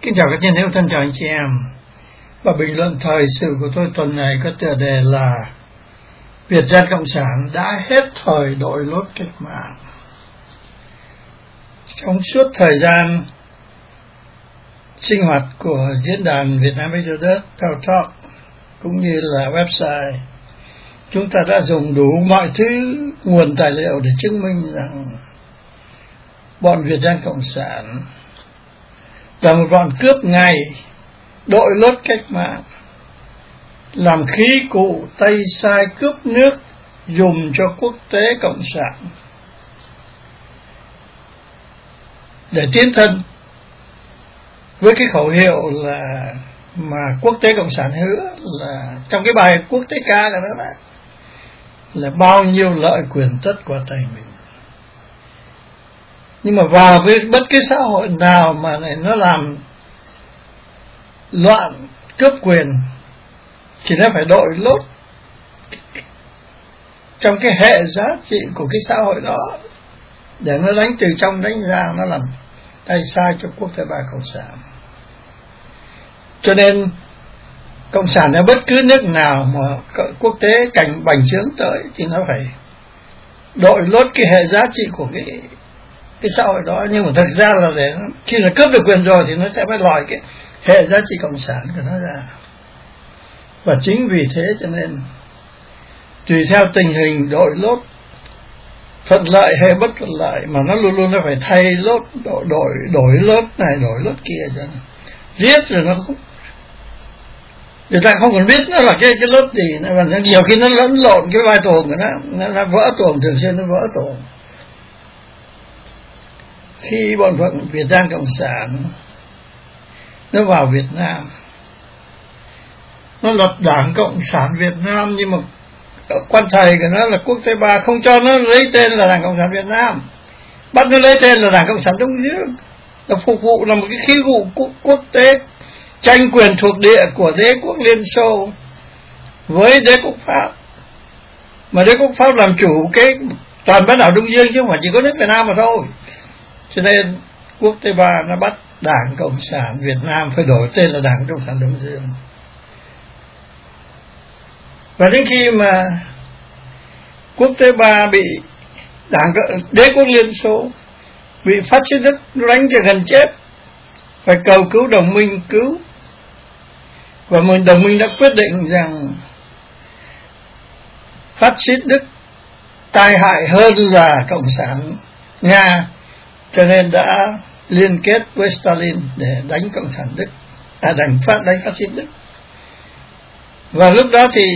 Kính chào các nhân hữu, thân chào anh chị em. Và bình luận thời sự của tôi tuần này có tựa đề là Việt Dân Cộng sản đã hết thời đội lốt cách mạng. Trong suốt thời gian sinh hoạt của diễn đàn Việt Nam Radio Talk cũng như là website, chúng ta đã dùng đủ mọi thứ nguồn tài liệu để chứng minh rằng bọn Việt Dân Cộng sản là một bọn cướp ngày, đội lốt cách mạng, làm khí cụ tay sai cướp nước dùng cho quốc tế cộng sản để tiến thân với cái khẩu hiệu mà quốc tế cộng sản hứa là trong cái bài quốc tế ca là bao nhiêu lợi quyền tất của tay mình. Nhưng mà vào với bất cứ xã hội nào mà này nó làm loạn cướp quyền thì nó phải đội lốt trong cái hệ giá trị của cái xã hội đó để nó đánh từ trong đánh ra, nó làm tay sai cho quốc tế ba cộng sản. Cho nên cộng sản ở bất cứ nước nào mà quốc tế cảnh bành trướng tới thì nó phải đội lốt cái hệ giá trị của cái xã hội đó. Nhưng mà thực ra là để khi là cướp được quyền rồi thì nó sẽ phải lòi cái hệ giá trị cộng sản của nó ra. Và chính vì thế cho nên tùy theo tình hình đội lốt thuận lợi hay bất thuận lợi mà nó luôn luôn nó phải thay lốt, đổi lốt này đổi lốt kia cho riết rồi nó không, người ta không còn biết nó là cái lốt gì nữa, và nhiều khi nó lẫn lộn cái vai tuồng của nó vỡ tuồng, thường xuyên nó vỡ tuồng. Khi bọn Việt Nam Cộng sản nó vào Việt Nam, nó lập Đảng Cộng sản Việt Nam, nhưng mà quan thầy của nó là quốc tế ba không cho nó lấy tên là Đảng Cộng sản Việt Nam, bắt nó lấy tên là Đảng Cộng sản Đông Dương, là phục vụ là một cái khí cụ quốc tế tranh quyền thuộc địa của đế quốc Liên Xô với đế quốc Pháp, mà đế quốc Pháp làm chủ cái toàn bán đảo Đông Dương chứ không phải chỉ có nước Việt Nam mà thôi. Cho nên quốc tế ba nó bắt Đảng Cộng sản Việt Nam phải đổi tên là Đảng Cộng sản Đông Dương. Và đến khi mà quốc tế ba bị đế quốc Liên Xô bị phát xít Đức đánh cho gần chết, phải cầu cứu đồng minh cứu, và đồng minh đã quyết định rằng phát xít Đức tai hại hơn là cộng sản Nga, cho nên đã liên kết với Stalin để đánh cộng sản Đức, đánh phát xít Đức. Và lúc đó thì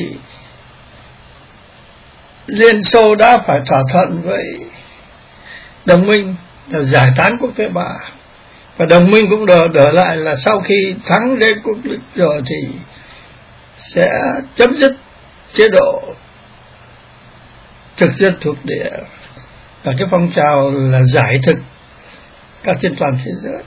Liên Xô đã phải thỏa thuận với đồng minh là giải tán quốc tế ba, và đồng minh cũng đỡ lại là sau khi thắng đế quốc Đức rồi thì sẽ chấm dứt chế độ thực dân thuộc địa và cái phong trào là giải thực các trên toàn thế giới.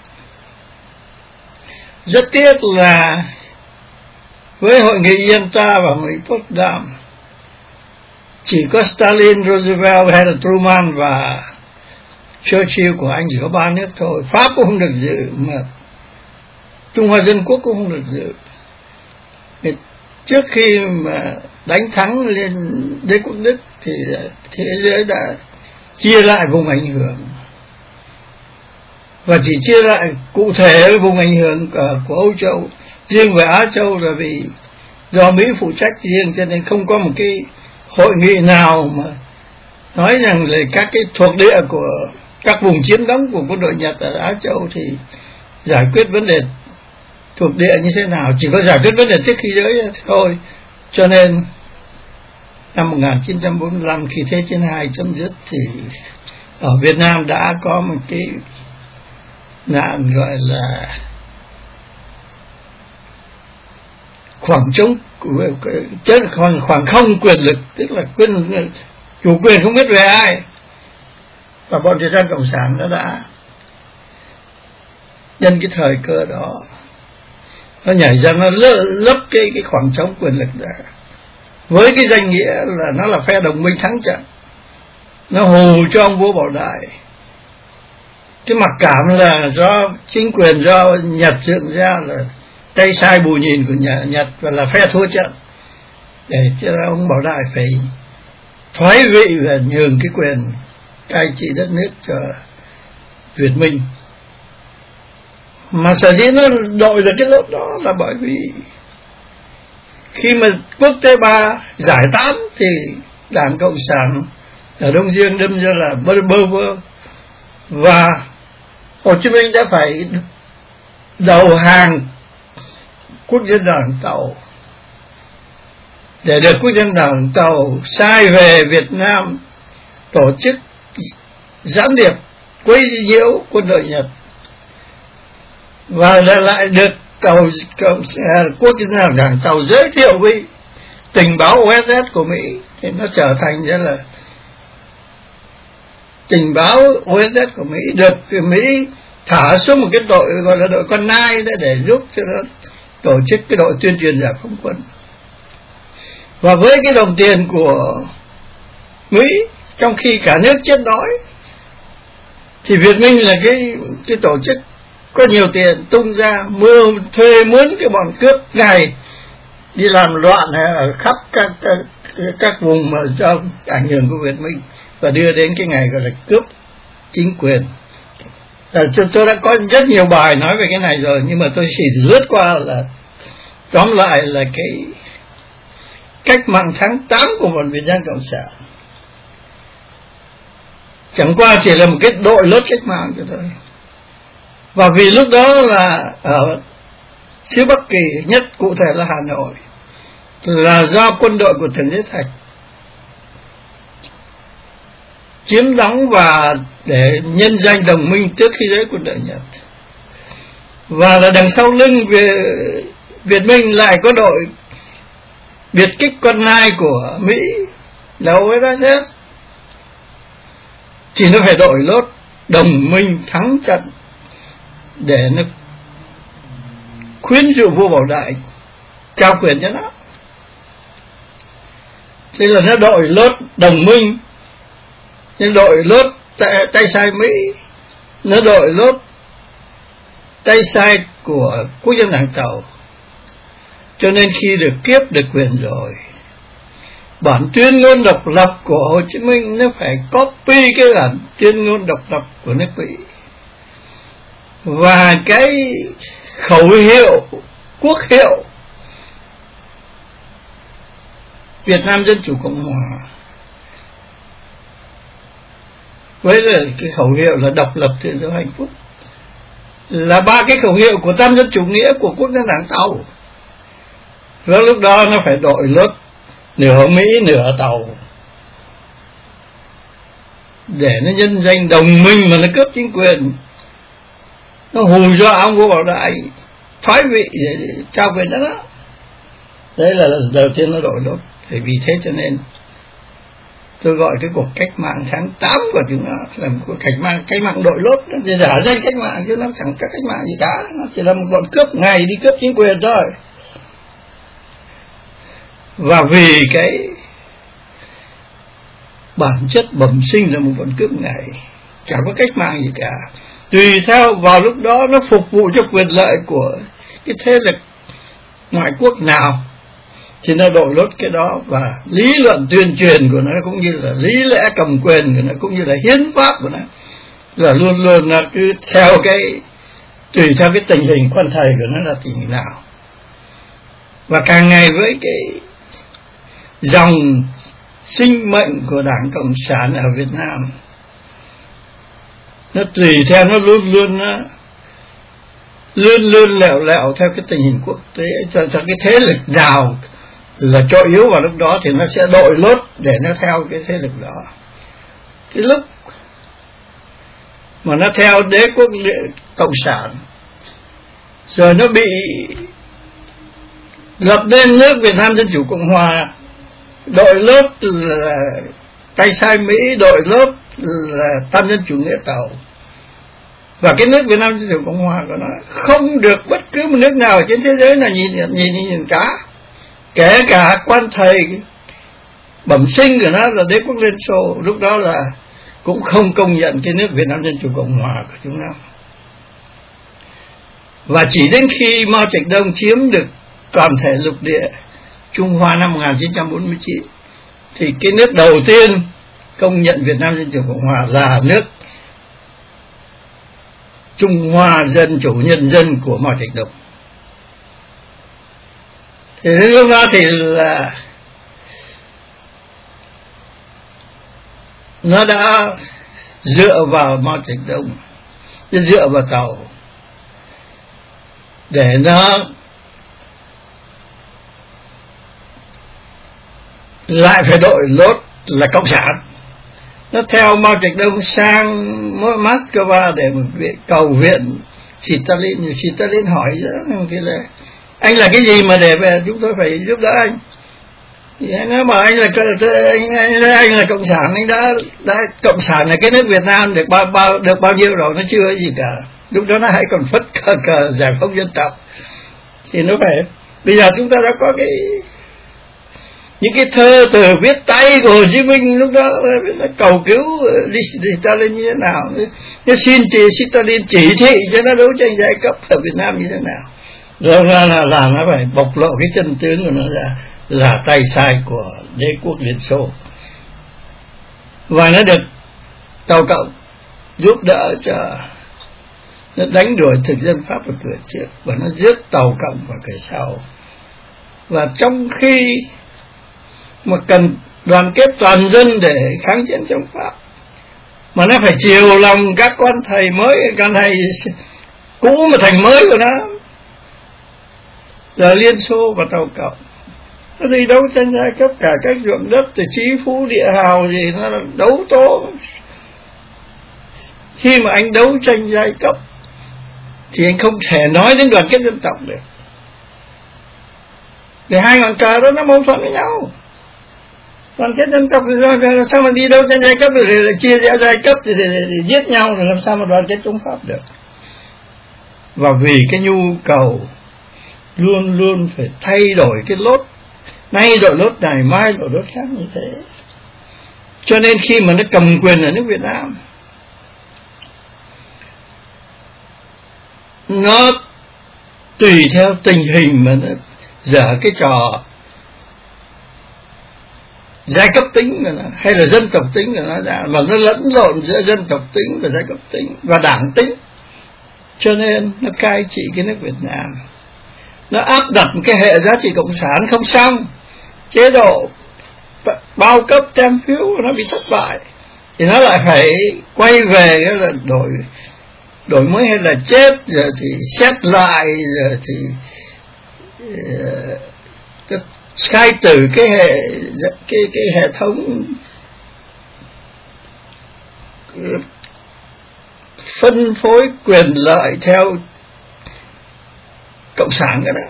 Rất tiếc là với hội nghị Yalta và hội nghị Potsdam chỉ có Stalin, Roosevelt hay là Truman và Churchill của Anh chỉ có 3 nước thôi. Pháp cũng không được dự, mà Trung Hoa Dân Quốc cũng không được dự. Trước khi mà đánh thắng lên đế quốc Đức thì thế giới đã chia lại vùng ảnh hưởng, và chỉ chia lại cụ thể vùng ảnh hưởng của Âu Châu. Riêng về Á Châu là vì do Mỹ phụ trách riêng, cho nên không có một cái hội nghị nào mà nói rằng là các cái thuộc địa của các vùng chiếm đóng của quân đội Nhật ở Á Châu thì giải quyết vấn đề thuộc địa như thế nào, chỉ có giải quyết vấn đề trước khi giới thôi. Cho nên năm 1945 khi Thế chiến 2 chấm dứt thì ở Việt Nam đã có một cái nạn gọi là khoảng trống, khoảng không quyền lực, tức là chủ quyền không biết về ai, và bọn Việt Nam Cộng sản nó đã nhân cái thời cơ đó, nó nhảy ra, nó lấp cái khoảng trống quyền lực đó với cái danh nghĩa là nó là phe đồng minh thắng trận. Nó hù cho ông vua Bảo Đại cái mặc cảm là do chính quyền, do Nhật dựng ra, là tay sai bù nhìn của Nhật và là phe thua trận, để cho ông Bảo Đại phải thoái vị và nhường cái quyền cai trị đất nước cho Việt Minh. Mà sở dĩ nó đội được cái lớp đó là bởi vì khi mà quốc tế 3 giải tán thì Đảng Cộng sản ở Đông Dương đâm ra là bơ vơ, và Hồ Chí Minh đã phải đầu hàng Quốc dân Đảng Tàu để được Quốc dân Đảng Tàu sai về Việt Nam tổ chức gián điệp quấy nhiễu quân đội Nhật, và lại được Quốc dân Đảng Tàu giới thiệu với tình báo OSS của Mỹ, thì nó trở thành ra là tình báo OSS của Mỹ được Mỹ thả xuống một cái đội gọi là đội con nai để giúp cho nó tổ chức cái đội tuyên truyền giải phóng quân. Và với cái đồng tiền của Mỹ, trong khi cả nước chết đói, thì Việt Minh là cái tổ chức có nhiều tiền tung ra thuê mướn cái bọn cướp này đi làm loạn ở khắp các vùng mà do ảnh hưởng của Việt Minh, và đưa đến cái ngày gọi là cướp chính quyền. Tôi đã có rất nhiều bài nói về cái này rồi, nhưng mà tôi chỉ lướt qua là tóm lại là cái cách mạng tháng 8 của một Việt Nam Cộng sản chẳng qua chỉ là một cái đội lốt cách mạng cho thôi. Và vì lúc đó là ở xứ Bắc Kỳ, nhất cụ thể là Hà Nội, là do quân đội của Trần Thế Thạch chiếm đóng và để nhân danh đồng minh trước khi đến quân đội Nhật, và là đằng sau lưng Việt Minh lại có đội biệt kích con nai của Mỹ là OSS, thì nó phải đội lốt đồng minh thắng trận để nó khuyến dụ vua Bảo Đại trao quyền cho nó. Thế là nó đội lốt đồng minh, nó đội lốt tay sai Mỹ, nó đội lốt tay sai của Quốc dân Đảng Tàu. Cho nên khi được kiếp được quyền rồi, bản tuyên ngôn độc lập của Hồ Chí Minh nó phải copy cái bản tuyên ngôn độc lập của nước Mỹ, và cái khẩu hiệu quốc hiệu Việt Nam Dân Chủ Cộng Hòa với là cái khẩu hiệu là độc lập, tự do, hạnh phúc, là ba cái khẩu hiệu của tam dân chủ nghĩa của Quốc dân Đảng Tàu. Và lúc đó nó phải đội lốt nửa Mỹ nửa Tàu để nó nhân danh đồng minh mà nó cướp chính quyền, nó hù dọa ông vua Bảo Đại thoái vị để trao quyền đó. Đấy là lần đầu tiên nó đội lốt. Thì vì thế cho nên tôi gọi cái cuộc cách mạng tháng 8 của chúng nó là một cuộc cách mạng đội lốt. Nó chỉ giả danh cách mạng chứ nó chẳng có cách mạng gì cả, nó chỉ là một bọn cướp ngày đi cướp chính quyền thôi. Và vì cái bản chất bẩm sinh là một bọn cướp ngày, chẳng có cách mạng gì cả, tùy theo vào lúc đó nó phục vụ cho quyền lợi của cái thế lực ngoại quốc nào thì nó đội lốt cái đó. Và lý luận tuyên truyền của nó cũng như là lý lẽ cầm quyền của nó cũng như là hiến pháp của nó là luôn luôn là cứ theo cái tùy theo cái tình hình quan thầy của nó là tình hình nào. Và càng ngày với cái dòng sinh mệnh của Đảng Cộng sản ở Việt Nam, nó tùy theo nó luôn luôn lẹo theo cái tình hình quốc tế, cho cái thế lực nào là chỗ yếu vào lúc đó thì nó sẽ đội lốt để nó theo cái thế lực đó. Cái lúc mà nó theo đế quốc cộng sản rồi nó bị lập nên nước Việt Nam Dân Chủ Cộng Hòa, đội lốt là tay sai Mỹ, đội lốt là tam dân chủ nghĩa Tàu, và cái nước Việt Nam Dân Chủ Cộng Hòa của nó không được bất cứ một nước nào ở trên thế giới là nhìn cả, kể cả quan thầy bẩm sinh của nó là đế quốc Liên Xô. Lúc đó là cũng không công nhận cái nước Việt Nam Dân Chủ Cộng Hòa của chúng nó. Và chỉ đến khi Mao Trạch Đông chiếm được toàn thể lục địa Trung Hoa năm 1949 thì cái nước đầu tiên công nhận Việt Nam Dân Chủ Cộng Hòa là nước Trung Hoa Dân Chủ Nhân dân của Mao Trạch Đông. Thì lúc đó thì là nó đã dựa vào Mao Trạch Đông, nó dựa vào Tàu để nó lại phải đội lốt là cộng sản. Nó theo Mao Trạch Đông sang Moscow để cầu viện Stalin. Stalin hỏi thì là anh là cái gì mà để về chúng tôi phải giúp đỡ anh? Thì nó bảo anh là cộng sản, anh đã cộng sản là cái nước Việt Nam được bao nhiêu rồi, nó chưa gì cả. Lúc đó nó hãy còn phất cờ giải phóng dân tộc. Thì nó phải bây giờ chúng ta đã có những cái thơ từ viết tay của Hồ Chí Minh lúc đó nó cầu cứu Stalin như thế nào, nó xin Stalin chỉ thị cho nó đấu tranh giai cấp ở Việt Nam như thế nào. Rồi là nó phải bộc lộ cái chân tướng của nó ra là tay sai của đế quốc Liên Xô, và nó được Tàu Cộng giúp đỡ cho nó đánh đuổi thực dân Pháp ở cửa trước, và nó giết Tàu Cộng vào cửa sau. Và trong khi mà cần đoàn kết toàn dân để kháng chiến chống Pháp, mà nó phải chiều lòng các quan thầy mới, quan thầy cũ mà thành mới của nó là Liên Xô và Tàu Cộng. Nó đi đấu tranh giai cấp, cả cách ruộng đất từ trí phú địa hào gì nó đấu tố. Khi mà anh đấu tranh giai cấp thì anh không thể nói đến đoàn kết dân tộc được, để hai ngọn cờ đó nó mâu thuẫn với nhau. Đoàn kết dân tộc thì sao mà đi đấu tranh giai cấp rồi chia rẽ giai cấp thì giết nhau, rồi làm sao mà đoàn kết chống Pháp được. Và vì cái nhu cầu luôn luôn phải thay đổi cái lốt, nay đội lốt này, mai đội lốt khác như thế, cho nên khi mà nó cầm quyền ở nước Việt Nam, nó tùy theo tình hình mà nó dở cái trò giai cấp tính của nó, hay là dân tộc tính của nó ra, mà nó lẫn lộn giữa dân tộc tính và giai cấp tính và đảng tính. Cho nên nó cai trị cái nước Việt Nam, nó áp đặt một cái hệ giá trị cộng sản không xong, chế độ bao cấp tem phiếu nó bị thất bại, thì nó lại phải quay về cái là đổi mới hay là chết, rồi thì xét lại, rồi thì khai tử cái hệ thống phân phối quyền lợi theo cộng sản cái đó.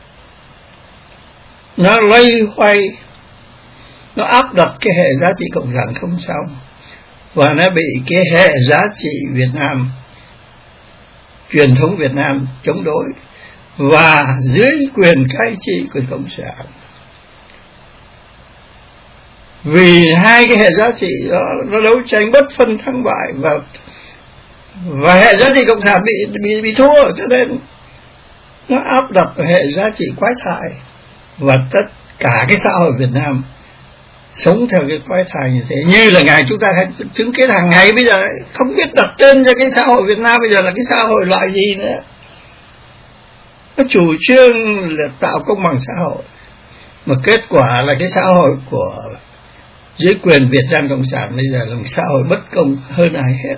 Nó loay hoay, nó áp đặt cái hệ giá trị cộng sản không xong, và nó bị cái hệ giá trị Việt Nam, truyền thống Việt Nam chống đối, và dưới quyền cai trị của cộng sản. Vì hai cái hệ giá trị đó nó đấu tranh bất phân thắng bại, và hệ giá trị cộng sản bị thua, cho nên nó áp đặt hệ giá trị quái thai, và tất cả cái xã hội Việt Nam sống theo cái quái thai như thế. Như là ngày chúng ta chứng kiến hàng ngày bây giờ không biết đặt tên cho cái xã hội Việt Nam bây giờ là cái xã hội loại gì nữa. Nó chủ trương là tạo công bằng xã hội, mà kết quả là cái xã hội của dưới quyền Việt Nam Cộng sản bây giờ là một xã hội bất công hơn ai hết.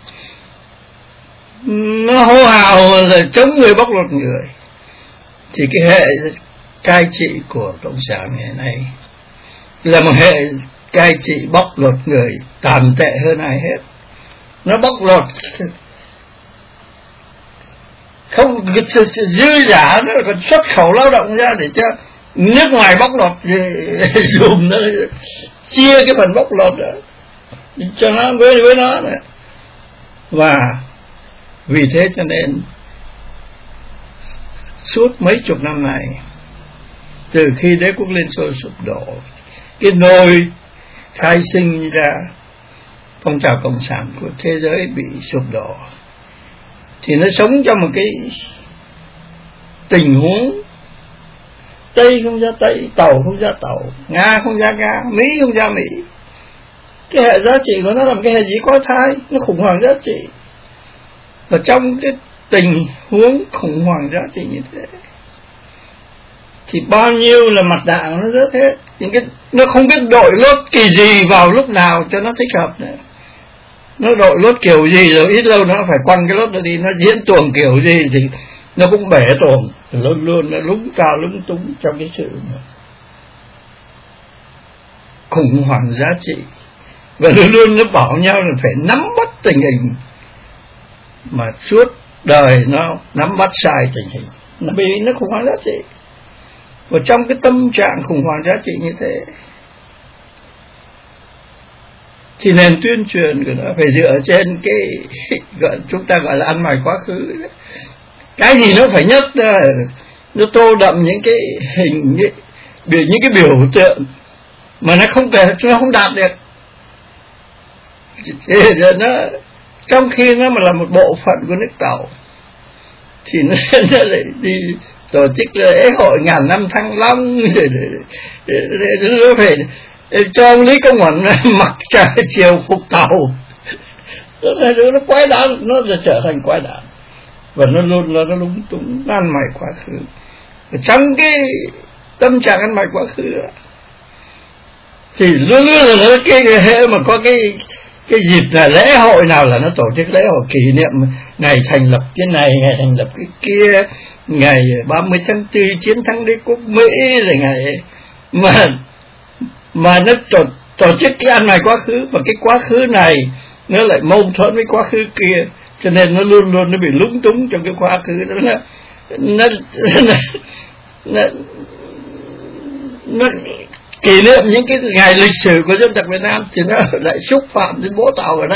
Nó hô hào là chống người bóc lột người, thì cái hệ cai trị của cộng sản ngày nay là một hệ cai trị bóc lột người tàn tệ hơn ai hết. Nó bóc lột không dư giả, nó còn xuất khẩu lao động ra để cho nước ngoài bóc lột dùng nó chia cái phần bóc lột đó cho nó với nó nữa. Và vì thế cho nên suốt mấy chục năm này, từ khi đế quốc Liên Xô sụp đổ, cái nôi khai sinh ra phong trào cộng sản của thế giới bị sụp đổ, thì nó sống trong một cái tình huống Tây không ra Tây, Tàu không ra Tàu, Nga không ra Nga, Mỹ không ra Mỹ. Cái hệ giá trị của nó là một cái hệ gì có thai, nó khủng hoảng giá trị. Và trong cái tình huống khủng hoảng giá trị như thế thì bao nhiêu là mặt nạ nó rớt hết. Những cái nó không biết đội lốt kỳ gì vào lúc nào cho nó thích hợp nữa. Nó đội lốt kiểu gì rồi ít lâu nó phải quăng cái lốt đó đi. Nó diễn tuồng kiểu gì thì nó cũng bể tuồng. Luôn luôn nó lúng cao lúng túng trong cái sự khủng hoảng giá trị. Và luôn luôn nó bảo nhau là phải nắm bắt tình hình, mà suốt đời nó nắm bắt sai tình hình, nó bị nó khủng hoảng giá trị. Và trong cái tâm trạng khủng hoảng giá trị như thế thì nền tuyên truyền của nó phải dựa trên cái gọi chúng ta gọi là ăn mày quá khứ. Cái gì nó phải nhất, nó tô đậm những cái hình, những cái biểu tượng mà nó không thể, nó không đạt được. Nó trong khi nó mà là một bộ phận của nước Tàu thì nó lại đi tổ chức lễ hội ngàn năm Thăng Long, nó phải cho ông Lý Công Uẩn mặc triều phục Tàu. Nó quái đản, nóจะtrở thành quái đản. Và nó luôn là nó lúng túng, nó ăn mày quá khứ. Và trong cái tâm trạng ăn mày quá khứ đó, thì luôn luôn là nó cái hệ mà có cái dịp là lễ hội nào là nó tổ chức lễ hội kỷ niệm ngày thành lập cái này, ngày thành lập cái kia, ngày 30 tháng 4 chiến thắng đế quốc Mỹ, rồi ngày mà nó tổ chức cái ăn mày quá khứ, và cái quá khứ này nó lại mâu thuẫn với quá khứ kia, cho nên nó luôn luôn nó bị lúng túng trong cái quá khứ đó. Nó kỷ niệm những cái ngày lịch sử của dân tộc Việt Nam thì nó lại xúc phạm đến bố Tàu của nó,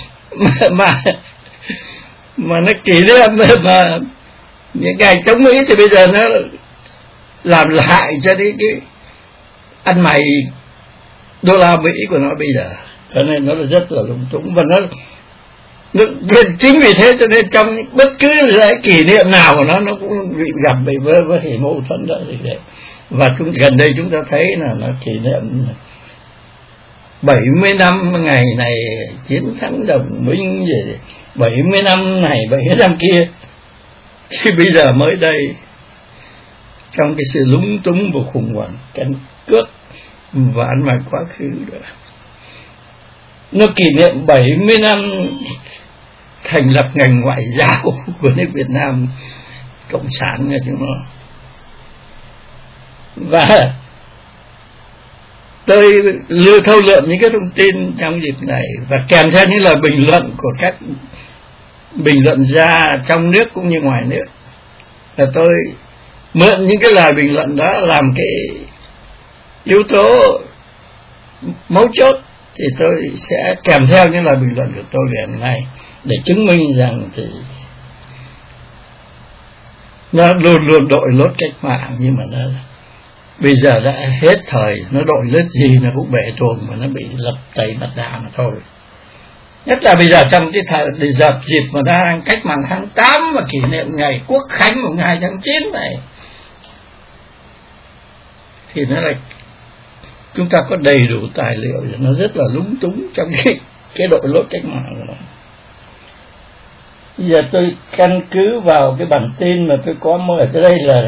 mà nó kỷ niệm mà những ngày chống Mỹ thì bây giờ nó làm lại cho đến cái ăn mày đô la Mỹ của nó bây giờ, cho nên nó rất là lung túng. Và nó chính vì thế cho nên trong bất cứ lễ kỷ niệm nào của nó cũng bị gặp bị với mâu thuẫn đó gì đấy. Và gần đây chúng ta thấy là nó kỷ niệm 70 năm ngày này chiến thắng Đồng Minh, gì 70 năm này 70 năm kia, thì bây giờ mới đây trong cái sự lúng túng và khủng hoảng căn cước và ăn mày quá khứ đó, nó kỷ niệm 70 năm thành lập ngành ngoại giao của nước Việt Nam cộng sản nghe chúng nó. Và tôi thâu lượm những cái thông tin trong dịp này, và kèm theo những lời bình luận của các bình luận gia trong nước cũng như ngoài nước, và tôi mượn những cái lời bình luận đó làm cái yếu tố mấu chốt, thì tôi sẽ kèm theo những lời bình luận của tôi về hôm nay để chứng minh rằng thì nó luôn luôn đội lốt cách mạng, nhưng mà nó bây giờ đã hết thời, nó đội lốt gì nó cũng bể tuồng mà nó bị lập tẩy mặt đà mà thôi. Nhất là bây giờ trong cái thời dịp mà đang cách mạng tháng 8 và kỷ niệm ngày Quốc khánh mùng 2 tháng 9 này, thì nó là chúng ta có đầy đủ tài liệu, nó rất là lúng túng trong cái đội lốt cách mạng của nó. Bây giờ tôi căn cứ vào cái bản tin mà tôi có mở ở đây là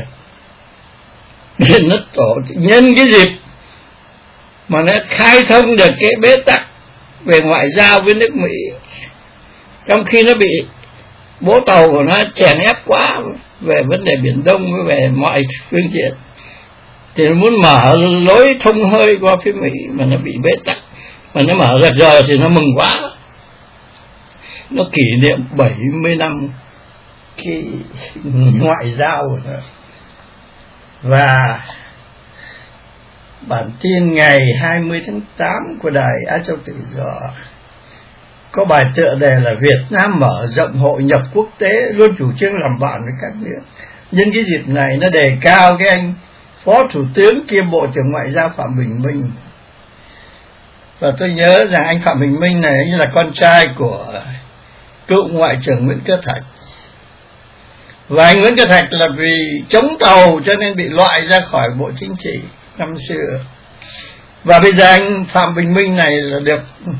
nó tổ nhân cái dịp mà nó khai thông được cái bế tắc về ngoại giao với nước Mỹ, trong khi nó bị bố Tàu của nó chèn ép quá về vấn đề Biển Đông, về mọi phương diện, thì nó muốn mở lối thông hơi qua phía Mỹ mà nó bị bế tắc. Mà nó mở ra rồi thì nó mừng quá, nó kỷ niệm 70 năm cái ngoại giao của nó. Và bản tin ngày 20 tháng 8 của đài Á Châu Tự Do có bài tựa đề là Việt Nam mở rộng hội nhập quốc tế, luôn chủ trương làm bạn với các nước. Nhân cái dịp này nó đề cao cái anh Phó Thủ tướng kiêm Bộ trưởng Ngoại giao Phạm Bình Minh, Và tôi nhớ rằng anh Phạm Bình Minh này là con trai của cựu Ngoại trưởng Nguyễn Cơ Thạch. Và anh Nguyễn Cơ Thạch là vì chống Tàu cho nên bị loại ra khỏi Bộ Chính trị năm xưa. Và bây giờ anh Phạm Bình Minh này là được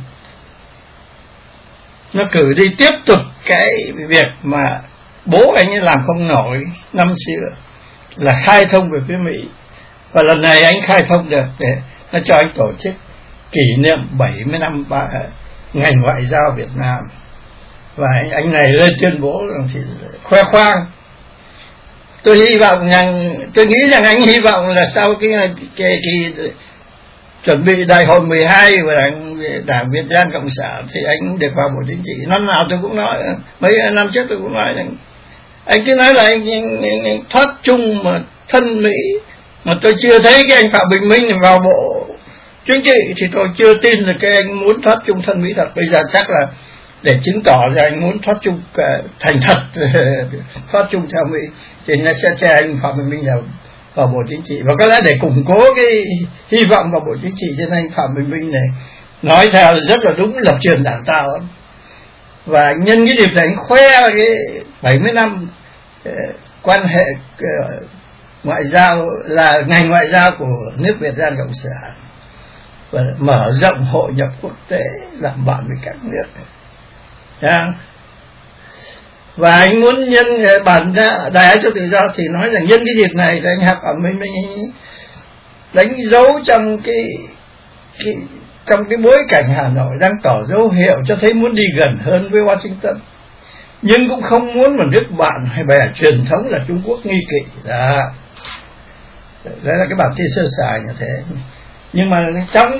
nó cử đi tiếp tục cái việc mà bố anh ấy làm không nổi năm xưa, là khai thông về phía Mỹ. Và lần này anh khai thông được để nó cho anh tổ chức kỷ niệm 70 năm ngành ngoại giao Việt Nam. Và anh này lên tuyên bố rằng thì khoe khoang. Tôi hy vọng rằng, tôi nghĩ rằng anh hy vọng là sau cái chuẩn bị đại hội 12 của Đảng Việt Giang Cộng sản thì anh được vào Bộ Chính trị. Năm nào tôi cũng nói, mấy năm trước tôi cũng nói rằng anh cứ nói là anh thoát chung mà thân Mỹ, mà tôi chưa thấy cái anh Phạm Bình Minh vào Bộ Chính trị thì tôi chưa tin là cái anh muốn thoát chung thân Mỹ thật. Bây giờ chắc là để chứng tỏ rằng anh muốn thoát chung thành thật thoát chung theo Mỹ thì nó sẽ cho anh Phạm Bình Minh vào Bộ Chính trị. Và có lẽ để củng cố cái hy vọng vào Bộ Chính trị cho nên anh Phạm Bình Minh này nói theo rất là đúng lập trường Đảng ta. Và nhân cái dịp này anh khoe cái 70 năm quan hệ ngoại giao, là ngành ngoại giao của nước Việt Nam Cộng sản, và mở rộng hội nhập quốc tế, làm bạn với các nước. Và anh muốn nhân bản Đài Á Châu Tự Do thì nói rằng nhân cái dịp này thì anh Phạm Bình Minh đánh dấu trong cái bối cảnh Hà Nội đang tỏ dấu hiệu cho thấy muốn đi gần hơn với Washington, nhưng cũng không muốn một nước bạn hay bè truyền thống là Trung Quốc nghi kỵ. Đấy là cái bản tin sơ sài như thế. Nhưng mà trong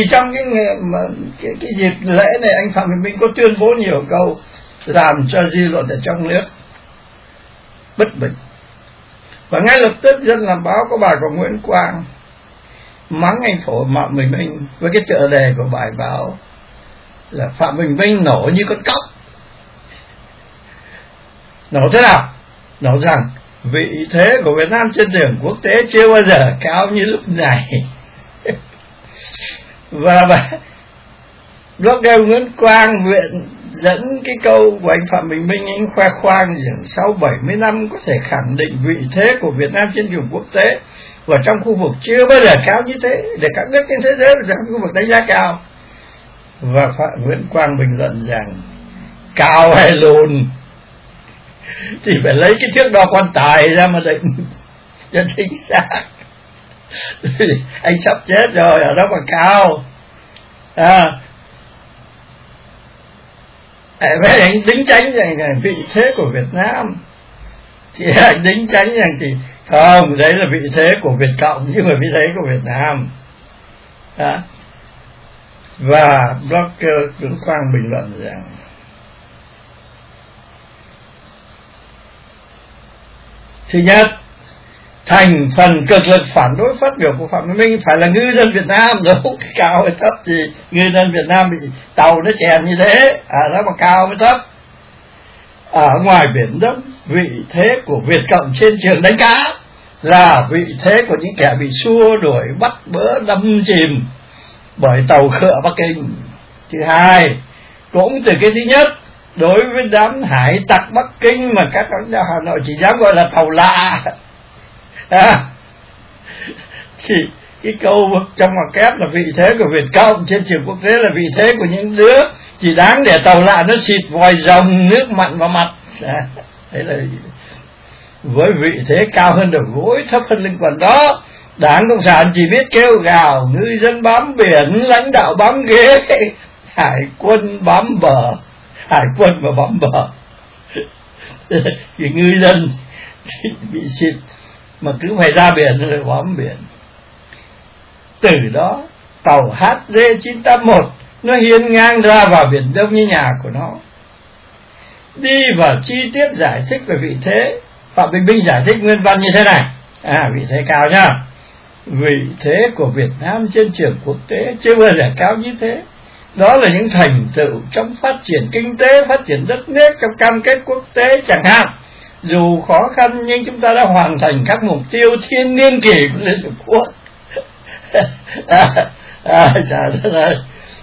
cái dịp lễ này anh Phạm Bình Minh có tuyên bố nhiều câu làm cho dư luận ở trong nước bất bình. Và ngay lập tức dân làm báo có bài của Nguyễn Quang mắng anh Phạm Bình Minh với cái tựa đề của bài báo là Phạm Bình Minh nổ như con cóc. Nổ thế nào? Nổ rằng vị thế của Việt Nam trên trường quốc tế chưa bao giờ cao như lúc này. Và blogger Nguyễn Quang dẫn cái câu của anh Phạm Bình Minh, anh khoe khoang rằng sau 70 năm có thể khẳng định vị thế của Việt Nam trên trường quốc tế và trong khu vực chưa bao giờ cao như thế, để các nước trên thế giới và trong khu vực đánh giá cao. Và Nguyễn Quang bình luận rằng cao hay lùn thì phải lấy cái thước đo quan tài ra mà định cho chính xác. Anh sắp chết rồi, ở đó mà cao. Với anh đính tránh rằng vị thế của Việt Nam thì anh đính tránh rằng thì không, đấy là vị thế của Việt Cộng nhưng mà vị thế của Việt Nam. Và blogger Nguyễn Quang bình luận rằng thứ nhất, thành phần cực lực phản đối phát biểu của Phạm Bình Minh phải là ngư dân Việt Nam, đâu cao hay thấp gì. Ngư dân Việt Nam bị tàu nó chèn như thế, đó mà cao mới thấp. Ở ngoài Biển Đông, vị thế của Việt Cộng trên trường đánh cá là vị thế của những kẻ bị xua đuổi, bắt bớ, đâm chìm bởi tàu khựa Bắc Kinh. Thứ hai, cũng từ cái thứ nhất, đối với đám hải tặc Bắc Kinh mà các lãnh đạo Hà Nội chỉ dám gọi là tàu lạ, thì cái câu trong ngoặc kép là vị thế của Việt Cộng trên trường quốc tế là vị thế của những đứa chỉ đáng để tàu lạ nó xịt vòi rồng nước mặn vào mặt. Đấy là với vị thế cao hơn đầu gối, thấp hơn lưng quần đó, Đảng Cộng sản chỉ biết kêu gào, ngư dân bám biển, lãnh đạo bám ghế, hải quân bám bờ, hải quân mà bám bờ. Thì ngư dân bị xịt mà cứ phải ra biển rồi bám biển. Từ đó tàu HJ981 nó hiên ngang ra vào Biển Đông như nhà của nó. Đi vào chi tiết giải thích về vị thế, Phạm Bình Minh giải thích nguyên văn như thế này. Vị thế cao nhá. Vị thế của Việt Nam trên trường quốc tế chưa bao giờ cao như thế. Đó là những thành tựu trong phát triển kinh tế, phát triển đất nước, trong cam kết quốc tế chẳng hạn. Dù khó khăn nhưng chúng ta đã hoàn thành các mục tiêu thiên niên kỷ của Liên Hợp Quốc. Trời đất ơi.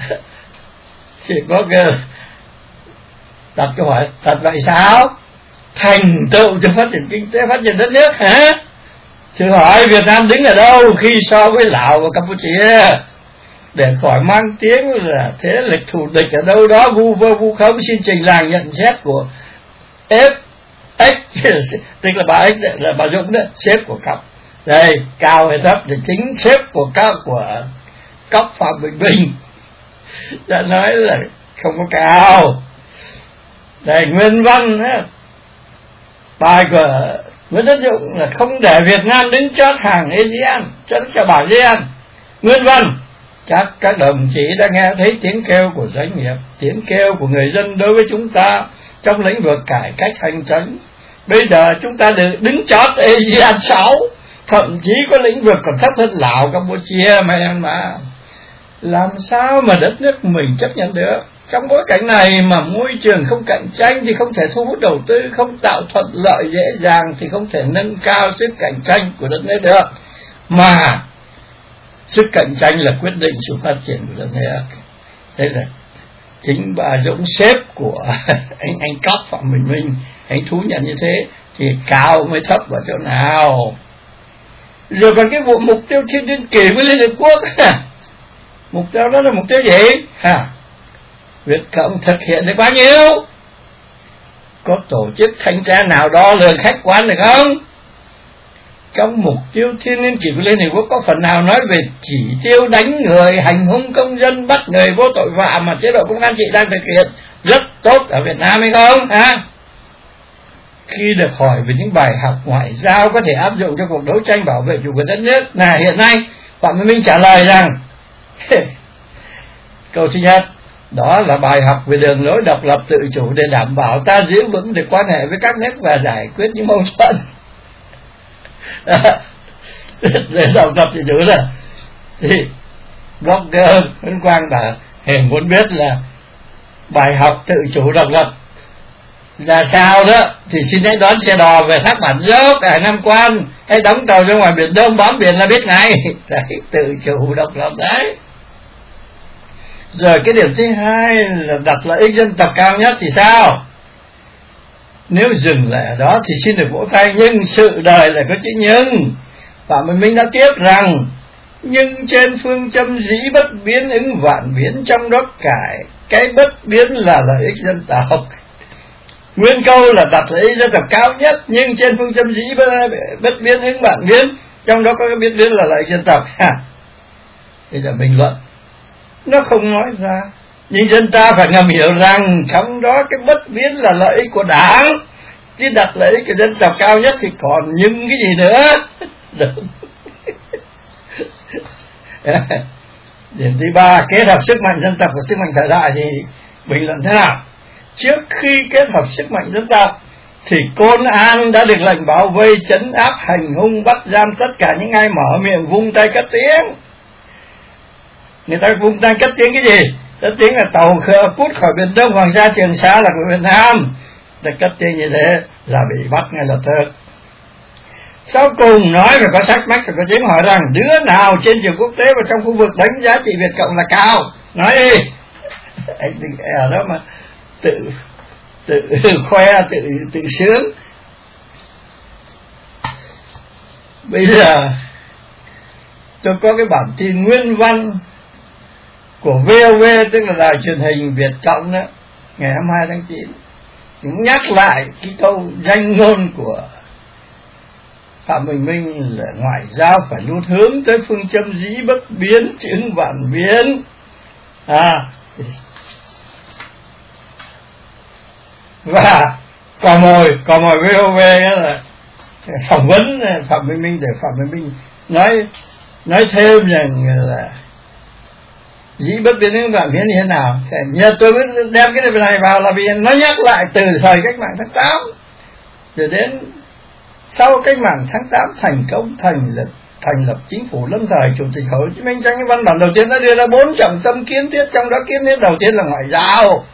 Chị Walker đặt câu hỏi: thật vậy sao? Thành tựu cho phát triển kinh tế, phát triển đất nước hả? Thử hỏi Việt Nam đứng ở đâu khi so với Lào và Campuchia? Để khỏi mang tiếng là thế lực thù địch ở đâu đó vu vơ vu khống, xin trình làng nhận xét của FX, tức là bà X, là bà Dũng đó, sếp của Cọc. Đây, cao hay thấp thì chính sếp của Cọc Phạm Bình Minh đã nói là không có cao. Đây, nguyên văn á, bài của Nguyễn Tất Dũng là không để Việt Nam đứng chót hàng ASEAN, cho bảo ASEAN. Nguyên văn: chắc các đồng chí đã nghe thấy tiếng kêu của doanh nghiệp, tiếng kêu của người dân đối với chúng ta trong lĩnh vực cải cách hành chính. Bây giờ chúng ta được đứng chót ASEAN 6, thậm chí có lĩnh vực còn thấp hơn Lào, Campuchia, Myanmar. Làm sao mà đất nước mình chấp nhận được? Trong bối cảnh này mà môi trường không cạnh tranh thì không thể thu hút đầu tư, không tạo thuận lợi dễ dàng thì không thể nâng cao sức cạnh tranh của đất nước được. Mà sức cạnh tranh là quyết định sự phát triển của đất nước. Đây là chính bà Dũng, sếp của anh Cóc Phạm Bình Minh, anh thú nhận như thế. Thì cao mới thấp ở chỗ nào? Rồi còn cái vụ mục tiêu thiên niên kỷ với Liên Hợp Quốc, mục tiêu đó là mục tiêu gì? Việt Cộng thực hiện được bao nhiêu? Có tổ chức thanh tra nào đo lường khách quan được không? Trong mục tiêu thiên niên kỷ của Liên Hợp Quốc có phần nào nói về chỉ tiêu đánh người, hành hung công dân, bắt người vô tội vạ mà chế độ công an chị đang thực hiện rất tốt ở Việt Nam hay không? Khi được hỏi về những bài học ngoại giao có thể áp dụng cho cuộc đấu tranh bảo vệ chủ quyền đất nước, hiện nay Phạm Bình Minh trả lời rằng câu thứ nhất, đó là bài học về đường lối độc lập tự chủ để đảm bảo ta giữ vững được quan hệ với các nước và giải quyết những mâu thuẫn. Để độc lập tự chủ là thì blogger Nguyễn Quang bảo muốn biết là bài học tự chủ độc lập là sao đó thì xin hãy đón xe đò về Thác Bản Dốc, Hải Nam Quan, hay đóng tàu ra ngoài Biển Đông bám biển là biết ngay. Đấy, tự chủ độc lập đấy. Rồi cái điểm thứ hai là đặt lợi ích dân tộc cao nhất thì sao? Nếu dừng lại ở đó thì xin được vỗ tay, nhưng sự đời lại có chữ nhưng. Phạm Bình Minh đã tiếp rằng nhưng trên phương châm dĩ bất biến ứng vạn biến, trong đó cái bất biến là lợi ích dân tộc. Nguyên câu là đặt lợi ích dân tộc cao nhất, nhưng trên phương châm dĩ bất biến ứng vạn biến, trong đó có cái biến biến là lợi ích dân tộc. Đây là bình luận, nó không nói ra, nhưng dân ta phải ngầm hiểu rằng trong đó cái bất biến là lợi ích của Đảng, chứ đặt lợi ích của dân tộc cao nhất thì còn những cái gì nữa. Điểm thứ ba, kết hợp sức mạnh dân tộc và sức mạnh thời đại thì bình luận thế nào? Trước khi kết hợp sức mạnh dân tộc thì Côn An đã được lệnh bảo vây, trấn áp, hành hung, bắt giam tất cả những ai mở miệng vung tay cất tiếng. Người ta vung tay cất tiếng cái gì? Cất tiếng là tàu cút khỏi Biển Đông, Hoàng Sa, Trường Sa là của Việt Nam. Để cất tiếng như thế là bị bắt ngay lập tức. Sau cùng nói phải có sách mách, phải có tiếng hỏi rằng đứa nào trên trường quốc tế và trong khu vực đánh giá trị Việt Cộng là cao? Nói đi. Anh đừng ở đó mà tự khoe, tự sướng. Bây giờ tôi có cái bản tin nguyên văn của VOV, tức là đài truyền hình Việt Cộng đó, ngày 22 tháng 9, cũng nhắc lại cái câu danh ngôn của Phạm Bình Minh là ngoại giao phải luôn hướng tới phương châm dĩ bất biến chứ ứng vạn biến. Và cò mồi VOV là phỏng vấn Phạm Bình Minh để Phạm Bình Minh nói thêm rằng là dĩ bất biến ứng vạn biến như thế nào. Nhờ tôi mới đem cái này vào là vì nó nhắc lại từ thời cách mạng tháng 8 rồi đến sau cách mạng tháng 8 thành công thành lập chính phủ lâm thời, Chủ tịch Hồ Chí Minh trong cái văn bản đầu tiên đã đưa ra 4 trọng tâm kiến thiết, trong đó kiến thiết đầu tiên là ngoại giao.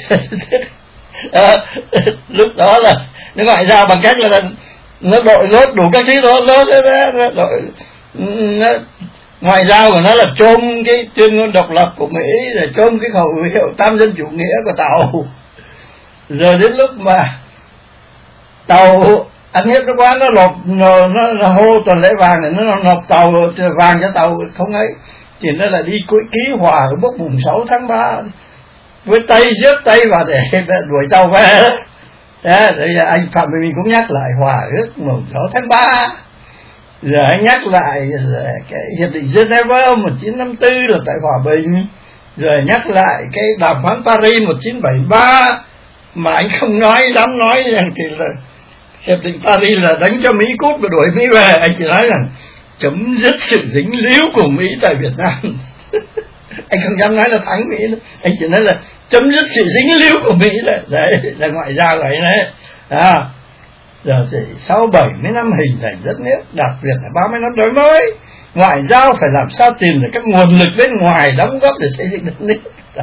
Lúc đó là nó ngoại giao bằng cách là nó đội lốt đủ các thứ đó, Ngoại giao của nó là chôm cái tuyên ngôn độc lập của Mỹ, rồi chôm cái khẩu hiệu tam dân chủ nghĩa của Tàu. Rồi đến lúc mà Tàu ăn hiếp nó quá, nó hô tuần lễ vàng này, nó nộp Tàu vàng cho Tàu không ấy, thì nó là đi ký hòa ở bốc mùng 6 tháng 3 với Tây, rước Tây vào để đuổi Tàu về đó. Đấy là anh Phạm Bình Minh cũng nhắc lại hòa ước mùng 6 tháng 3, rồi anh nhắc lại cái hiệp định Geneva 1954 là tại hòa bình, rồi nhắc lại cái đàm phán Paris 1973 mà anh không dám nói rằng thì là hiệp định Paris là đánh cho Mỹ cút và đuổi Mỹ về. Anh chỉ nói rằng chấm dứt sự dính líu của Mỹ tại Việt Nam. Anh không dám nói là thắng Mỹ nữa, anh chỉ nói là chấm dứt sự dính líu của Mỹ. Đấy là ngoại giao của anh đấy. Rồi thì sau 70 năm hình thành đất nước, đặc biệt là 30 năm đổi mới, ngoại giao phải làm sao tìm được các nguồn lực bên ngoài đóng góp để xây dựng đất nước.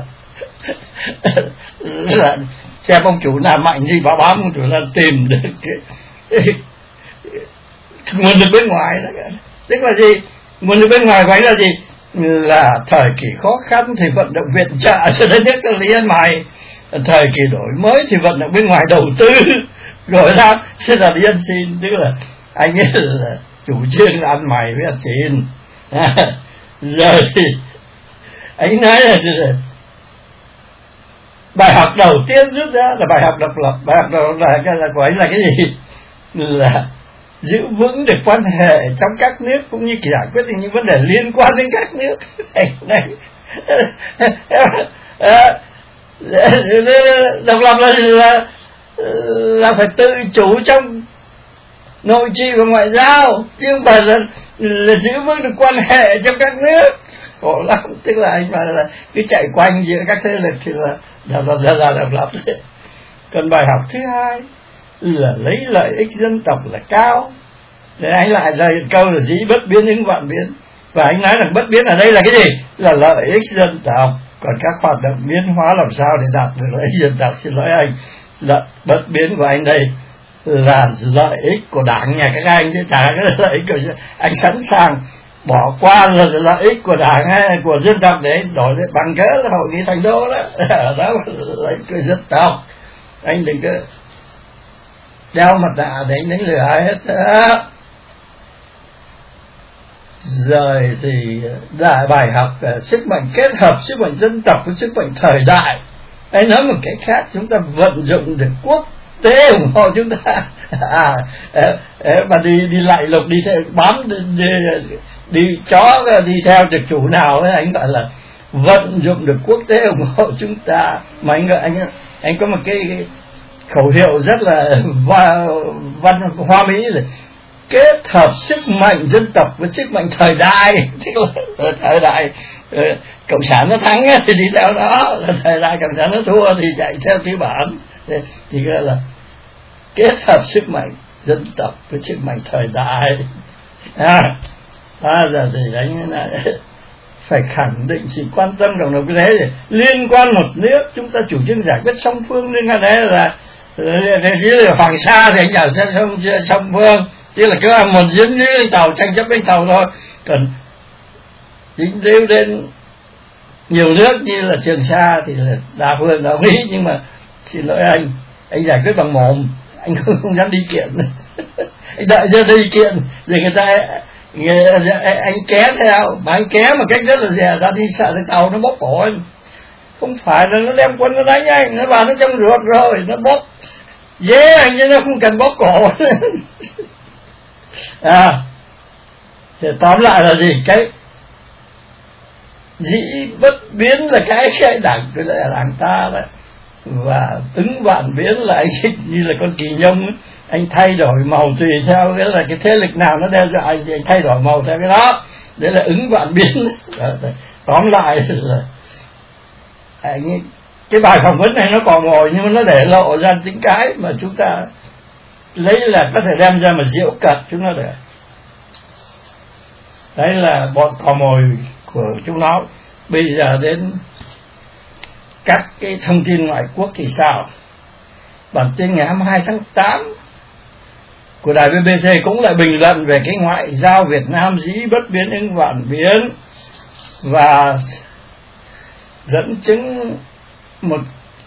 Là xem ông chủ nào mạnh gì báo ông chủ là tìm được cái nguồn lực bên ngoài đó. Tức là gì? Nguồn lực bên ngoài của anh là gì? Là thời kỳ khó khăn thì vận động viện trợ cho đất nước Lý An Mày, thời kỳ đổi mới thì vận động bên ngoài đầu tư, rồi ra sẽ là đi ăn xin. Tức là anh ấy là chủ trương ăn mày với ăn xin. Rồi thì anh nói là bài học đầu tiên rút ra là bài học độc lập. Bài học độc lập là của anh là cái gì? Là giữ vững được quan hệ trong các nước, cũng như giải quyết những vấn đề liên quan đến các nước. Độc lập là phải tự chủ trong nội trị và ngoại giao, chứ không phải là giữ vững được quan hệ trong các nước. Khổ lắm. Tức là anh nói là cứ chạy quanh giữa các thế lực thì là độc lập. Còn bài học thứ hai là lấy lợi ích dân tộc là cao. Để anh lại lời câu là dĩ bất biến ứng vạn biến. Và anh nói rằng bất biến ở đây là cái gì? Là lợi ích dân tộc. Còn các hoạt động biến hóa làm sao để đạt được lợi ích dân tộc? Xin lỗi anh, là bất biến của anh đây là lợi ích của đảng nhà các anh, chứ chả cái lợi ích của anh sẵn sàng bỏ qua là lợi ích của đảng hay của dân tộc để đổi bằng cớ là hội nghị thành đô đó. Đó là lợi ích của dân tộc. Anh đừng có đeo mặt nạ để anh đánh lừa ai hết đó. Rồi thì đại bài học sức mạnh kết hợp sức mạnh dân tộc với sức mạnh thời đại. Anh nói một cái khác, chúng ta vận dụng được quốc tế ủng hộ chúng ta. Mà đi lại lục, đi theo bám đi chó đi theo được chủ nào ấy, anh gọi là vận dụng được quốc tế ủng hộ chúng ta. Mà anh có một cái khẩu hiệu rất là văn hoa Mỹ là kết hợp sức mạnh dân tộc với sức mạnh thời đại. Thời đại cộng sản nó thắng thì đi theo đó, thời đại cộng sản nó thua thì chạy theo tư bản. Thì gọi là kết hợp sức mạnh dân tộc với sức mạnh thời đại. Giờ thì anh phải khẳng định sự quan tâm cộng đồng quốc tế liên quan một nước. Chúng ta chủ trương giải quyết song phương, liên quan đấy là Hoàng Sa thì anh ở song phương, tức là cứ một dính với tàu, tranh chấp với tàu thôi. Còn dính líu đến nhiều nước như là Trường Sa thì là đa phương đồng ý, nhưng mà xin lỗi anh giải quyết bằng mồm, anh không dám đi kiện. Anh đợi cho đi kiện rồi anh ké theo, mà anh ké một cách rất là dè ra, đi sợ cái tàu nó bóp cổ anh. Không phải là nó đem quân nó đánh anh, nó vào nó trong ruột rồi nó bóp dễ anh, chứ nó không cần bóp cổ. Thì tóm lại là gì? Cái dĩ bất biến là cái đảng của đảng ta đó, và ứng vạn biến là anh như là con kỳ nhông ấy. Anh thay đổi màu tùy theo cái là cái thế lực nào nó đe dọa anh thì anh thay đổi màu theo cái đó. Đấy là ứng vạn biến. Tóm lại là anh, cái bài phỏng vấn này nó còn ngồi nhưng mà nó để lộ ra những cái mà chúng ta lấy là có thể đem ra mà diễu cợt chúng nó để. Đấy là bọn cò mồi của chúng nó. Bây giờ đến các cái thông tin ngoại quốc thì sao? Bản tin ngày 22 tháng 8 của đài BBC cũng lại bình luận về cái ngoại giao Việt Nam dĩ bất biến ứng vạn biến, và dẫn chứng một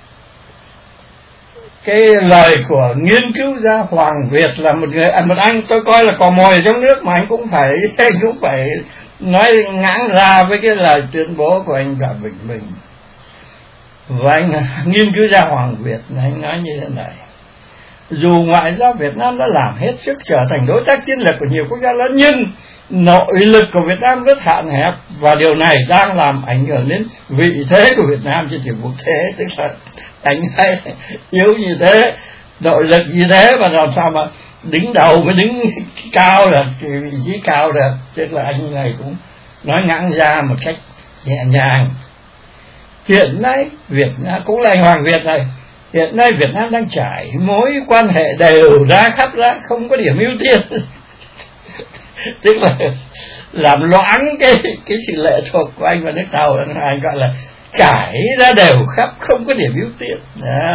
cái lời của nghiên cứu gia Hoàng Việt, là một anh tôi coi là cò mồi ở trong nước mà anh cũng phải nói ngãng ra với cái lời tuyên bố của anh Phạm Bình Minh. Và anh nghiên cứu gia Hoàng Việt anh nói như thế này: dù ngoại giao Việt Nam đã làm hết sức trở thành đối tác chiến lược của nhiều quốc gia lớn, nhưng nội lực của Việt Nam rất hạn hẹp, và điều này đang làm ảnh hưởng đến vị thế của Việt Nam trên trường quốc tế. Tức là anh hay yếu như thế, nội lực như thế, mà làm sao mà đứng đầu mới đứng cao được, vị trí cao được. Tức là anh này cũng nói ngãng ra một cách nhẹ nhàng. Hiện nay Việt Nam, cũng là anh Hoàng Việt này, hiện nay Việt Nam đang trải mối quan hệ đều ra khắp ra, không có điểm ưu tiên. Tức là làm loãng cái sự lệ thuộc của anh vào nước Tàu, anh gọi là trải ra đều khắp, không có điểm ưu tiên. Đó.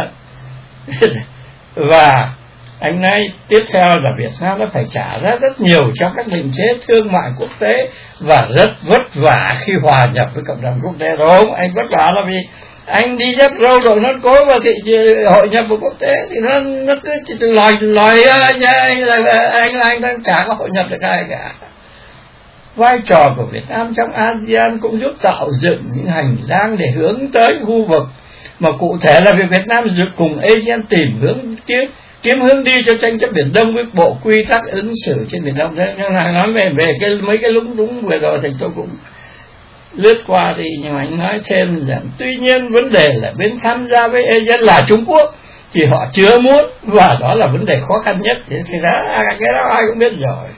Và anh nói tiếp theo là Việt Nam đã phải trả ra rất nhiều trong các định chế thương mại quốc tế, và rất vất vả khi hòa nhập với cộng đồng quốc tế. Đúng, anh vất vả là vì anh đi dép râu đội nón cố vào thị hội nhập với quốc tế thì nó cứ lòi anh đang chả có hội nhập được ai cả. Vai trò của Việt Nam trong ASEAN cũng giúp tạo dựng những hành lang để hướng tới khu vực, mà cụ thể là việc Việt Nam cùng ASEAN tìm kiếm hướng đi cho tranh chấp Biển Đông với bộ quy tắc ứng xử trên Biển Đông. Nhưng mà nói về mấy cái lúng túng vừa rồi thì tôi cũng lướt qua thì, nhưng mà anh nói thêm rằng tuy nhiên vấn đề là bên tham gia với ASEAN là Trung Quốc thì họ chưa muốn, và đó là vấn đề khó khăn nhất. Thì cái đó ai cũng biết rồi.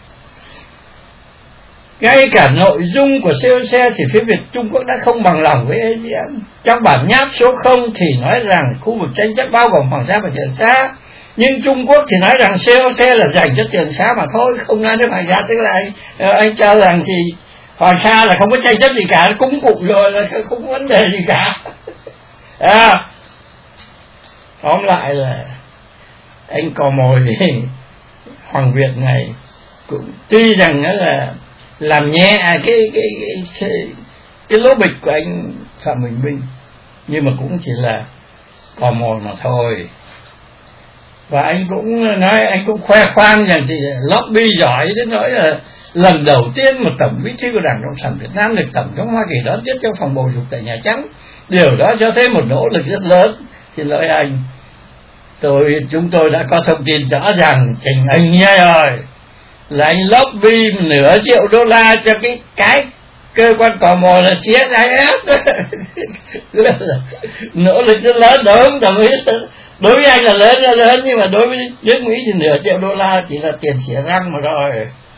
Ngay cả nội dung của COC thì phía Trung Quốc đã không bằng lòng với ASEAN. Trong bản nháp số 0 thì nói rằng khu vực tranh chấp bao gồm Hoàng Sa và Trường Sa, nhưng Trung Quốc thì nói rằng COC là dành cho Trường Sa mà thôi, không nói đến Hoàng Sa. Tức là anh cho rằng thì Hoàng Sa là không có tranh chấp gì cả, cúng cụ rồi là không có vấn đề gì cả. Tóm lại là anh cò mồi Hoàng Việt này cũng tuy rằng nó là làm nhẹ cái lỗ bịch của anh Phạm Bình Minh, nhưng mà cũng chỉ là cò mồi mà thôi. Và anh cũng nói, anh cũng khoe khoang rằng thì lobby giỏi đến nỗi là lần đầu tiên một tổng bí thư của Đảng Cộng sản Việt Nam được Tổng thống Hoa Kỳ đón tiếp trong phòng bầu dục tại Nhà Trắng. Điều đó cho thấy một nỗ lực rất lớn. Xin lỗi anh, chúng tôi đã có thông tin rõ ràng trình anh nghe rồi, là anh lobby $1 triệu cho cái cơ quan cò mồi là CSIS. Nỗ lực rất lớn, đúng, đồng ý. Đối với anh là lớn, nhưng mà đối với nước Mỹ thì $1 triệu chỉ là tiền xỉa răng mà thôi.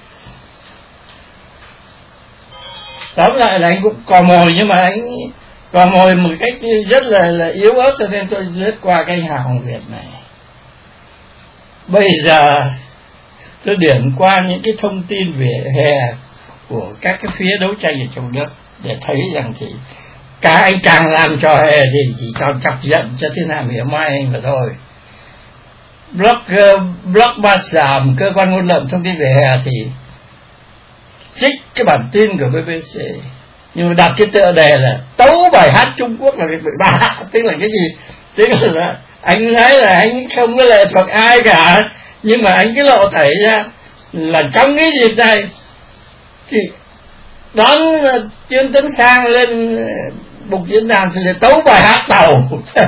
Tóm lại là anh cũng cò mồi, nhưng mà anh cò mồi một cách rất là yếu ớt, cho nên tôi lướt qua cái Hà Hoàng Việt này. Bây giờ tôi điểm qua những cái thông tin về hè của các cái phía đấu tranh ở trong nước để thấy rằng thì cả anh chàng làm trò hè thì chỉ còn chọc giận cho thiên hạ mỉa mai anh mà thôi. Blog Ba Sàm, cơ quan ngôn luận thông tin về hè thì trích cái bản tin của BBC, nhưng mà đặt cái tựa đề là tấu bài hát Trung Quốc là việc bị bạ. Tức là cái gì? Tức là anh nói là anh không có lệ thuộc ai cả, nhưng mà anh cứ lộ tẩy ra là trong cái dịp này thì đón Trương Tấn Sang lên bục diễn đàn thì là tấu bài hát Tàu.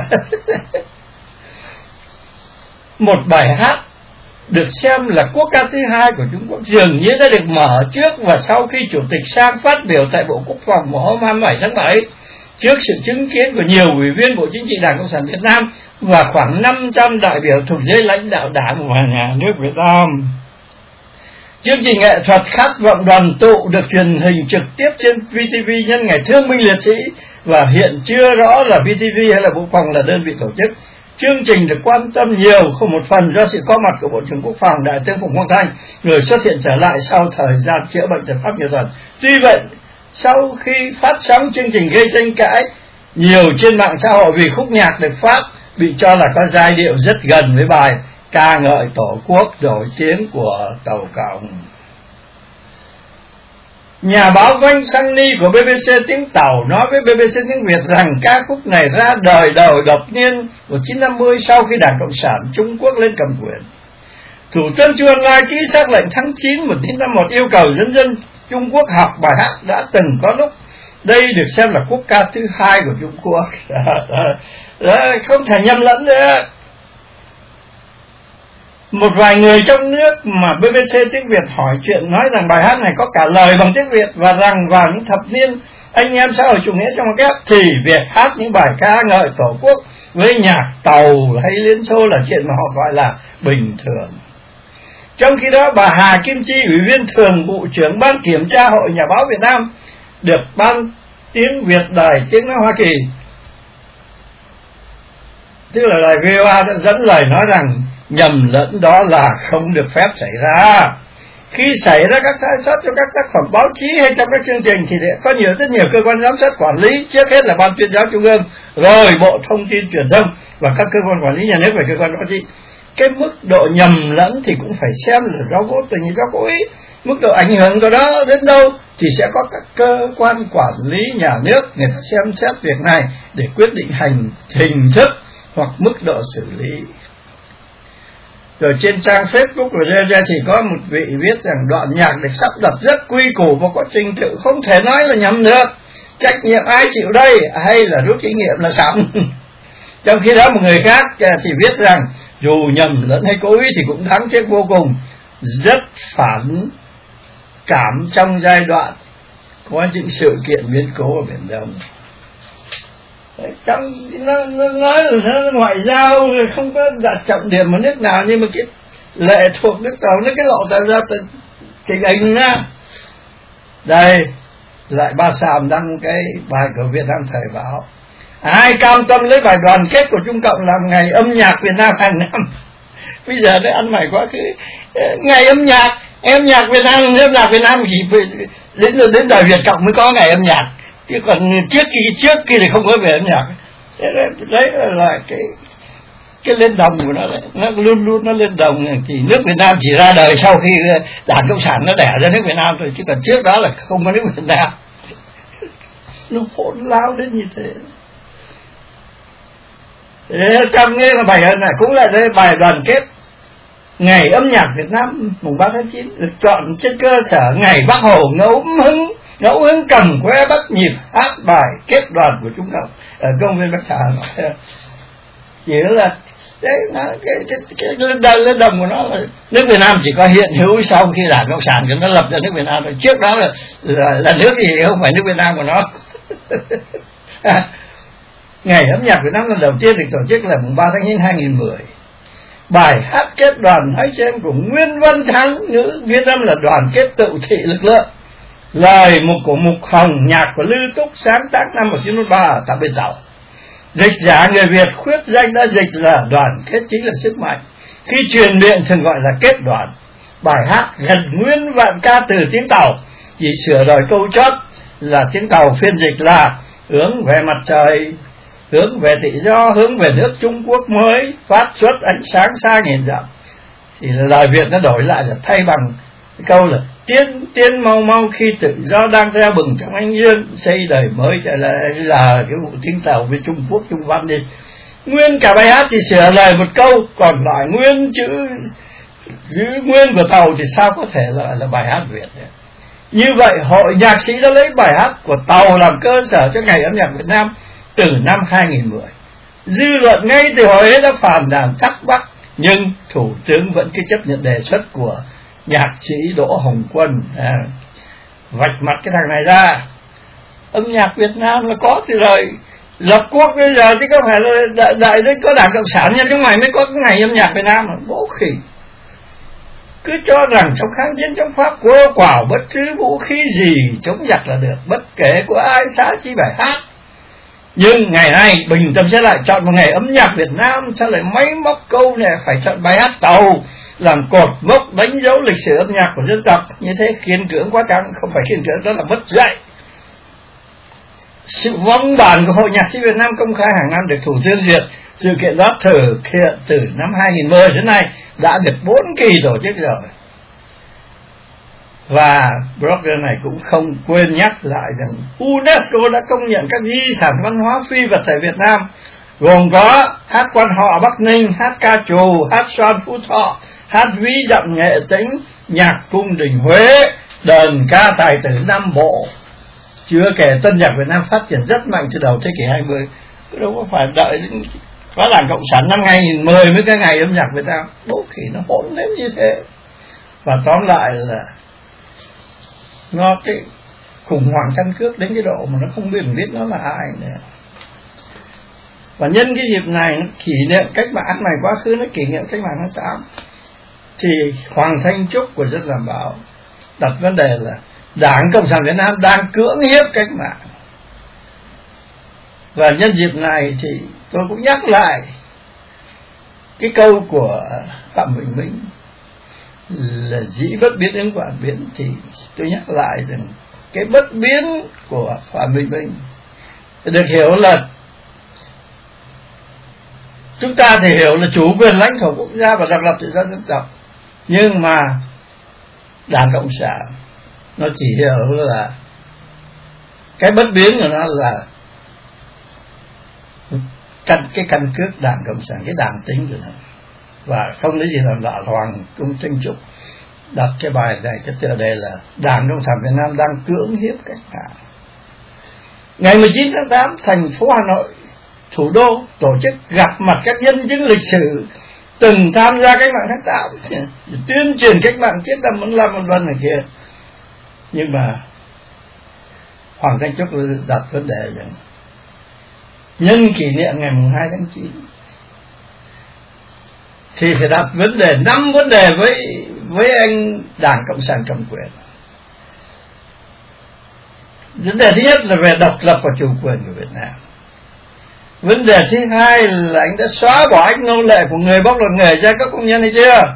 Một bài hát được xem là quốc ca thứ hai của Trung Quốc dường như đã được mở trước và sau khi Chủ tịch Sang phát biểu tại Bộ Quốc phòng vào hôm 27 tháng 7 trước sự chứng kiến của nhiều ủy viên Bộ Chính trị Đảng Cộng sản Việt Nam và khoảng 500 đại biểu thuộc giới lãnh đạo Đảng và Nhà nước Việt Nam. Chương trình nghệ thuật Khát vọng đoàn tụ được truyền hình trực tiếp trên VTV nhân ngày Thương binh Liệt sĩ, và hiện chưa rõ là VTV hay là Bộ Phòng là đơn vị tổ chức. Chương trình được quan tâm nhiều, không một phần do sự có mặt của Bộ trưởng Quốc phòng Đại tướng Phùng Quang Thanh, người xuất hiện trở lại sau thời gian chữa bệnh tại Pháp nhiều tuần. Tuy vậy, sau khi phát sóng chương trình gây tranh cãi nhiều trên mạng xã hội vì khúc nhạc được phát bị cho là có giai điệu rất gần với bài ca ngợi Tổ quốc nổi tiếng của Tàu Cộng. Nhà báo Vanh Sunny của BBC tiếng Tàu nói với BBC tiếng Việt rằng ca khúc này ra đời đầu đột nhiên 1950 sau khi Đảng Cộng sản Trung Quốc lên cầm quyền. Thủ tướng Chu Ân Lai ký sắc lệnh tháng 9 1951 yêu cầu nhân dân Trung Quốc học bài hát đã từng có lúc. Đây được xem là quốc ca thứ hai của Trung Quốc. Không thể nhầm lẫn nữa. Một vài người trong nước mà BBC tiếng Việt hỏi chuyện nói rằng bài hát này có cả lời bằng tiếng Việt, và rằng vào những thập niên anh em xã hội chủ nghĩa trong kép thì việc hát những bài ca ngợi Tổ quốc với nhạc Tàu hay Liên Xô là chuyện mà họ gọi là bình thường. Trong khi đó, bà Hà Kim Chi, Ủy viên Thường vụ trưởng Ban Kiểm tra Hội Nhà báo Việt Nam, được Ban Tiếng Việt Đài Tiếng nói Hoa Kỳ, tức là đài VOA, đã dẫn lời nói rằng nhầm lẫn đó là không được phép xảy ra. Khi xảy ra các sai sót trong các tác phẩm báo chí hay trong các chương trình thì có rất nhiều cơ quan giám sát quản lý, trước hết là Ban Tuyên giáo Trung ương, rồi Bộ Thông tin Truyền thông và các cơ quan quản lý nhà nước về cơ quan báo chí. Cái mức độ nhầm lẫn thì cũng phải xem là do vô tình hay do cố ý. Mức độ ảnh hưởng của đó đến đâu thì sẽ có các cơ quan quản lý nhà nước người ta xem xét việc này để quyết định hình thức hoặc mức độ xử lý. Rồi trên trang Facebook của Gia thì có một vị viết rằng đoạn nhạc được sắp đặt rất quy củ và có trình tự, không thể nói là nhầm được. Trách nhiệm ai chịu đây, hay là rút kinh nghiệm là xong. Trong khi đó một người khác thì viết rằng dù nhầm lẫn hay cố ý thì cũng đáng tiếc vô cùng, rất phản cảm trong giai đoạn có những sự kiện biến cố ở Biển Đông. Trong nó nói là ngoại giao không có đặt trọng điểm ở nước nào, nhưng mà cái lệ thuộc nước Tàu, nó cái lộ ra trình ảnh nha. Đây lại Ba Sàm đăng cái bài của Việt Nam Thời báo: ai cam tâm lấy bài đoàn kết của Trung Cộng làm ngày âm nhạc Việt Nam hàng năm. Bây giờ nó ăn mày quá khứ, ngày âm nhạc Việt Nam chỉ đến đời Việt Cộng mới có ngày âm nhạc, chứ còn trước kia thì không có về âm nhạc. Đấy là cái lên đồng của nó đấy, nó luôn nó lên đồng. Thì nước Việt Nam chỉ ra đời sau khi Đảng Cộng sản nó đẻ ra nước Việt Nam thôi, chứ còn trước đó là không có nước Việt Nam. Nó hỗn láo đến như thế. Trong cái bài này cũng là bài đoàn kết ngày âm nhạc Việt Nam mùng 3 tháng 9 được chọn trên cơ sở ngày Bác Hồ ngẫu hứng cầm que bắt nhịp hát bài kết đoàn của Trung Cộng ở công viên Bắc Hà Nội. Chỉ là đấy, cái lên đồng của nó là nước Việt Nam chỉ có hiện hữu sau khi Đảng Cộng sản nó lập ra nước Việt Nam rồi, trước đó là nước gì không phải nước Việt Nam của nó. Ngày âm nhạc Việt Nam lần đầu tiên được tổ chức là mùng 3 tháng 9 2010. Bài hát kết đoàn nói trên của Nguyễn Văn Thắng, ngữ Việt Nam là đoàn kết tự thị lực lượng. Lời của Mục Hồng, nhạc của Lư Túc, sáng tác năm 1943 ở tại Bến Tàu. Dịch giả người Việt khuyết danh đã dịch là đoàn kết chính là sức mạnh, khi truyền miệng thường gọi là kết đoàn. Bài hát gần nguyên vạn ca từ tiếng Tàu, chỉ sửa đổi câu chót là tiếng Tàu phiên dịch là hướng về mặt trời, hướng về tự do, hướng về nước Trung Quốc mới, phát xuất ánh sáng xa nghìn dặm. Thì lời Việt nó đổi lại là thay bằng cái câu là tiến mau mau khi tự do đang reo bừng trong ánh dương, xây đời mới trở lại là cái vụ tiếng Tàu với Trung Quốc Trung Văn đi. Nguyên cả bài hát thì sửa lời một câu, còn lại nguyên chữ giữ nguyên của Tàu thì sao có thể là bài hát Việt này. Như vậy hội nhạc sĩ đã lấy bài hát của Tàu làm cơ sở cho ngày âm nhạc Việt Nam từ năm 2010. Dư luận ngay từ hồi ấy đã phản nàn thắc mắc, nhưng Thủ tướng vẫn cứ chấp nhận đề xuất của nhạc sĩ Đỗ Hồng Quân, vạch mặt cái thằng này ra. Âm nhạc Việt Nam là có từ đời lập quốc bây giờ, chứ không phải là đại đến có Đảng Cộng sản nhân trong mày mới có cái ngày âm nhạc Việt Nam. Bố khỉ, cứ cho rằng trong kháng chiến chống Pháp quơ quảo bất cứ vũ khí gì chống giặc là được, bất kể của ai xã chi bài hát. Nhưng ngày nay bình tâm sẽ lại chọn một ngày âm nhạc Việt Nam, sao lại máy móc câu này phải chọn bài hát Tàu làm cột mốc đánh dấu lịch sử âm nhạc của dân tộc. Như thế khiên cưỡng quá chăng? Không phải khiên cưỡng, đó là mất dạy. Sự văn bản của Hội Nhạc sĩ Việt Nam công khai hàng năm được Thủ tướng duyệt Sự kiện đó thực hiện từ năm 2010 đến nay đã được 4 kỳ tổ chức rồi. Và blogger này cũng không quên nhắc lại rằng UNESCO đã công nhận các di sản văn hóa phi vật thể Việt Nam, gồm có hát quan họ Bắc Ninh, hát ca trù, hát xoan Phú Thọ, hát ví dặm Nghệ Tĩnh, nhạc cung đình Huế, đờn ca tài tử Nam Bộ. Chưa kể tân nhạc Việt Nam phát triển rất mạnh từ đầu thế kỷ 20. Tôi đâu có phải đợi đến phá đảng Cộng sản năm 2010 mới cái ngày âm nhạc Việt Nam. Bố khỉ nó hỗn đến như thế. Và tóm lại là nó cái khủng hoảng căn cước đến cái độ mà nó không biết nó là ai nữa. Và nhân cái dịp này kỷ niệm cách mạng này, quá khứ nó kỷ niệm cách mạng tháng 8, thì Hoàng Thanh Trúc của Dân Làm Báo đặt vấn đề là Đảng Cộng sản Việt Nam đang cưỡng hiếp cách mạng. Và nhân dịp này thì tôi cũng nhắc lại cái câu của Phạm Bình Minh là dĩ bất biến ứng vạn biến. Thì tôi nhắc lại rằng cái bất biến của Phạm Bình Minh được hiểu là chúng ta thì hiểu là chủ quyền lãnh thổ quốc gia và độc lập tự do dân tộc, nhưng mà Đảng Cộng sản nó chỉ hiểu là cái bất biến của nó là cái căn cước Đảng Cộng sản, cái đảng tính của nó. Và không lấy gì làm lạ, Hoàng Thanh Trúc đặt cái bài này cái tựa đề là Đảng Cộng sản Việt Nam đang cưỡng hiếp cách mạng. Ngày 19 tháng 8, thành phố Hà Nội, thủ đô, tổ chức gặp mặt các nhân chứng lịch sử từng tham gia cách mạng tháng 8, tuyên truyền cách mạng, chiến tâm muốn làm vân vân này kia. Nhưng mà Hoàng Thanh Trúc đặt vấn đề rằng nhân kỷ niệm ngày 2 tháng 9 thì phải đặt vấn đề 5 vấn đề với anh Đảng Cộng sản cầm quyền. Vấn đề thứ nhất là về độc lập và chủ quyền của Việt Nam. Vấn đề thứ hai là anh đã xóa bỏ ách nô lệ của người bóc lột nghề giai cấp công nhân hay chưa?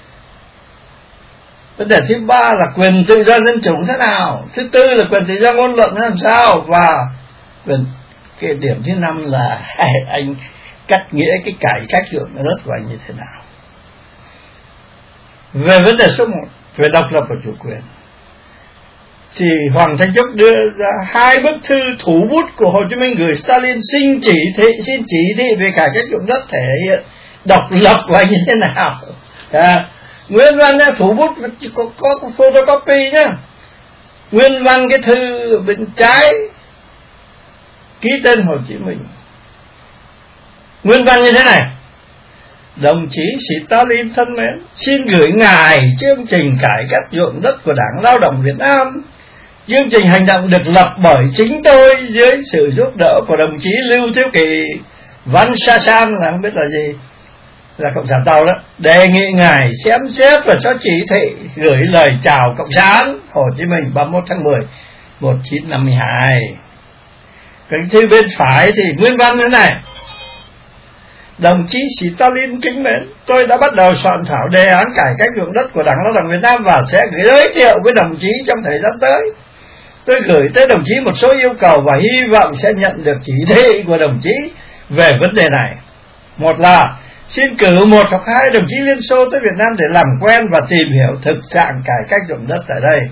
Vấn đề thứ ba là quyền tự do dân chủ thế nào? Thứ tư là quyền tự do ngôn luận làm sao? Và cái điểm thứ năm là anh cắt nghĩa cái cải cách ruộng đất của anh như thế nào? Về vấn đề số 1, về độc lập và chủ quyền, thì Hoàng Thanh Trúc đưa ra 2 bức thư thủ bút của Hồ Chí Minh gửi Stalin xin chỉ thị về cải cách ruộng đất thể hiện độc lập của anh như thế nào. Nguyên văn nhá, thủ bút có photocopy nhá. Nguyên văn cái thư bên trái ký tên Hồ Chí Minh. Nguyên văn như thế này: đồng chí Stalin thân mến, xin gửi ngài chương trình cải cách ruộng đất của Đảng Lao động Việt Nam. Chương trình hành động được lập bởi chính tôi dưới sự giúp đỡ của đồng chí Lưu Thiếu Kỳ, Văn Sa San là không biết là gì, là cộng sản Tàu đó, đề nghị ngài xem xét và cho chỉ thị gửi lời chào Cộng sản Hồ Chí Minh 31 tháng 10 1952. Cái thư bên phải thì nguyên văn thế này: đồng chí Stalin kính mến, tôi đã bắt đầu soạn thảo đề án cải cách ruộng đất của Đảng Lao động Việt Nam và sẽ giới thiệu với đồng chí trong thời gian tới. Tôi gửi tới đồng chí một số yêu cầu và hy vọng sẽ nhận được chỉ thị của đồng chí về vấn đề này. Một là xin cử 1 hoặc 2 đồng chí Liên Xô tới Việt Nam để làm quen và tìm hiểu thực trạng cải cách ruộng đất tại đây.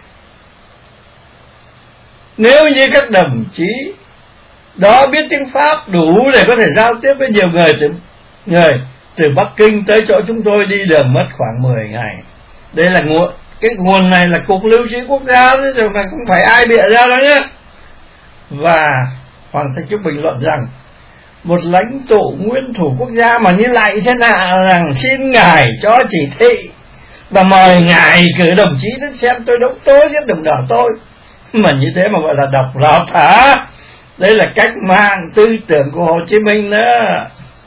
Nếu như các đồng chí đó biết tiếng Pháp đủ để có thể giao tiếp với nhiều người từ Bắc Kinh tới chỗ chúng tôi đi đường mất khoảng 10 ngày. Đây là cái nguồn này là Cục Lưu trữ Quốc gia, chứ mà không phải ai bịa ra đó nhé. Và Hoàng Thanh Trúc bình luận rằng một lãnh tụ nguyên thủ quốc gia mà như lại thế nào rằng xin ngài cho chỉ thị và mời ngài cử đồng chí đến xem tôi đấu tố giết đồng đảo tôi, mà như thế mà gọi là độc lập hả? Đây là cách mạng tư tưởng của Hồ Chí Minh nữa.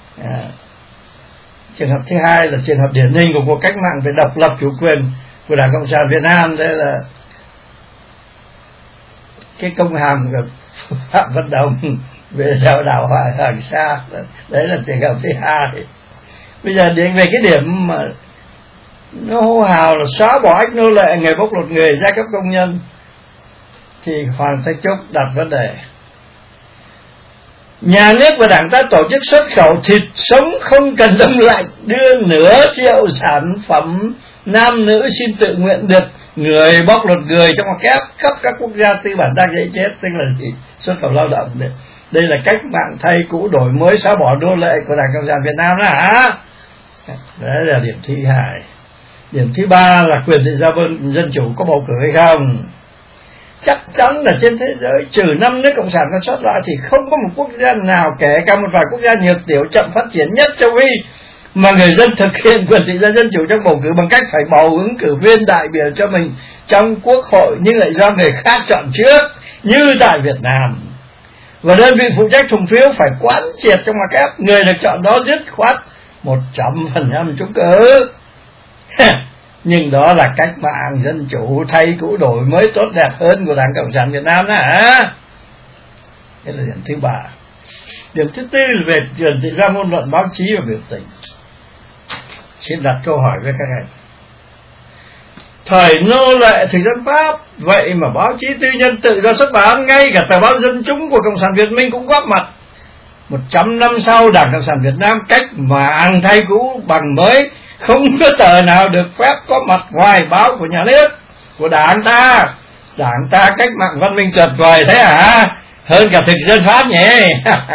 Trường hợp thứ hai là trường hợp điển hình của cuộc cách mạng về độc lập chủ quyền của Đảng Cộng sản Việt Nam. Đây là cái công hàm của Phạm Văn Đồng về đảo Hoàng Sa. Đấy là trường hợp thứ hai. Bây giờ đến về cái điểm mà nó hô hào là xóa bỏ ách nô lệ, người bóc lột người, giai cấp công nhân, thì Hoàng Thanh Trúc đặt vấn đề Nhà nước và đảng ta tổ chức xuất khẩu thịt sống không cần đông lạnh, đưa nửa triệu sản phẩm nam nữ xin tự nguyện được người bóc lột người trong một kép khắp các quốc gia tư bản đang dễ chết, tức là gì? Xuất khẩu lao động. Đây là cách mạng thay cũ đổi mới, xóa bỏ nô lệ của Đảng Cộng sản Việt Nam đó hả? Đấy là điểm thứ hai. Điểm thứ ba là quyền tự do dân chủ, có bầu cử hay không? Chắc chắn là trên thế giới trừ 5 nước cộng sản còn sót lại thì không có một quốc gia nào, kể cả một vài quốc gia nhược tiểu chậm phát triển nhất châu Phi, mà người dân thực hiện quyền tự do dân chủ trong bầu cử bằng cách phải bầu ứng cử viên đại biểu cho mình trong quốc hội, nhưng lại do người khác chọn trước, như tại Việt Nam. Và đơn vị phụ trách thùng phiếu phải quán triệt trong ngoặc kép người được chọn đó dứt khoát 100% trúng cử. Nhưng đó là cách mạng dân chủ thay cũ đổi mới tốt đẹp hơn của Đảng Cộng sản Việt Nam đó hả? Đây là điểm thứ ba. Điểm thứ tư là về quyền tự do ngôn luận, báo chí và biểu tình. Xin đặt câu hỏi với các anh. Thời nô lệ thực dân Pháp, vậy mà báo chí tư nhân tự do xuất bản, ngay cả tờ báo Dân Chúng của Cộng sản Việt Minh cũng góp mặt. 100 năm sau, Đảng Cộng sản Việt Nam cách mạng thay cũ bằng mới, không có tờ nào được phép có mặt ngoài báo của nhà nước, của Đảng ta. Đảng ta cách mạng văn minh tuyệt vời thế hả? Hơn cả thực dân Pháp nhỉ?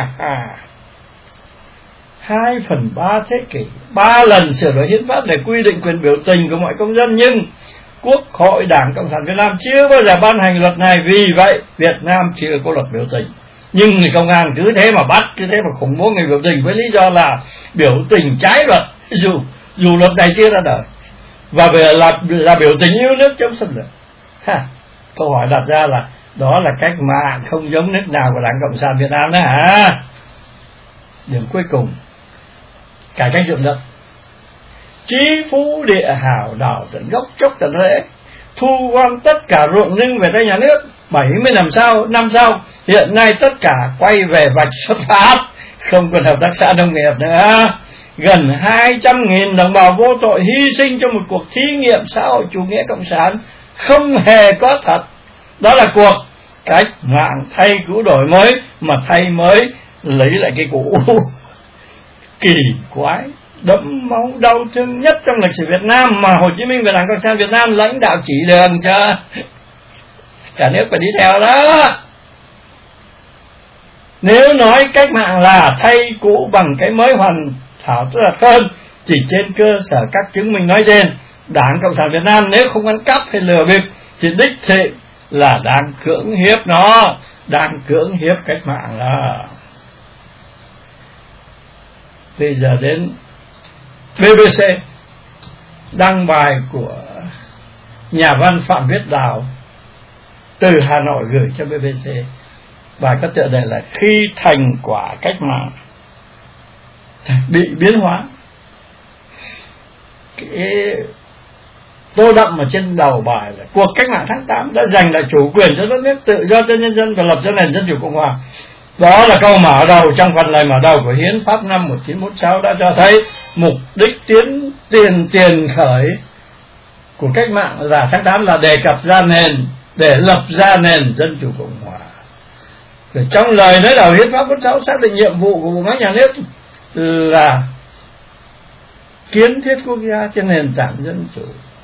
2/3 thế kỷ, 3 lần sửa đổi hiến pháp để quy định quyền biểu tình của mọi công dân, nhưng Quốc hội Đảng Cộng sản Việt Nam chưa bao giờ ban hành luật này. Vì vậy Việt Nam chưa có luật biểu tình, nhưng người công an cứ thế mà bắt, cứ thế mà khủng bố người biểu tình với lý do là biểu tình trái luật, dù luật này chưa ra đời, và là biểu tình yêu nước chống xâm lược. Câu hỏi đặt ra là đó là cách mạng không giống nước nào của Đảng Cộng sản Việt Nam đó hả? Điểm cuối cùng, cải cách ruộng đất. Chí phú địa hào đào tận gốc chốc tận rễ, thu gom tất cả ruộng nương về tay nhà nước. 70 năm sau, hiện nay tất cả quay về vạch xuất phát, không còn hợp tác xã nông nghiệp nữa. Gần 200.000 đồng bào vô tội hy sinh cho một cuộc thí nghiệm xã hội chủ nghĩa cộng sản không hề có thật. Đó là cuộc cách mạng thay cũ đổi mới, mà thay mới lấy lại cái cũ. Kỳ quái, đẫm máu đau thương nhất trong lịch sử Việt Nam mà Hồ Chí Minh và Đảng Cộng sản Việt Nam lãnh đạo chỉ đường cho cả nước phải đi theo đó. Nếu nói cách mạng là thay cũ bằng cái mới hoàn thảo tốt đẹp hơn, chỉ trên cơ sở các chứng minh nói trên, Đảng Cộng sản Việt Nam nếu không ăn cắp hay lừa bịp thì đích thị là đang cưỡng hiếp nó, đang cưỡng hiếp cách mạng là. Bây giờ đến BBC đăng bài của nhà văn Phạm Viết Đào từ Hà Nội gửi cho BBC. Bài có tựa đề là khi thành quả cách mạng bị biến hóa. Cái tô đậm ở trên đầu bài là cuộc cách mạng tháng 8 đã giành lại chủ quyền cho đất nước, tự do cho nhân dân và lập ra nền dân chủ cộng hòa. Đó là câu mở đầu trong phần lời mở đầu của Hiến pháp năm 1946 đã cho thấy mục đích tiền khởi của cách mạng là tháng 8 là đề cập ra nền, để lập ra nền dân chủ cộng hòa. Rồi trong lời nói đầu Hiến pháp 46 xác định nhiệm vụ của bộ máy nhà nước là kiến thiết quốc gia trên nền tảng dân chủ.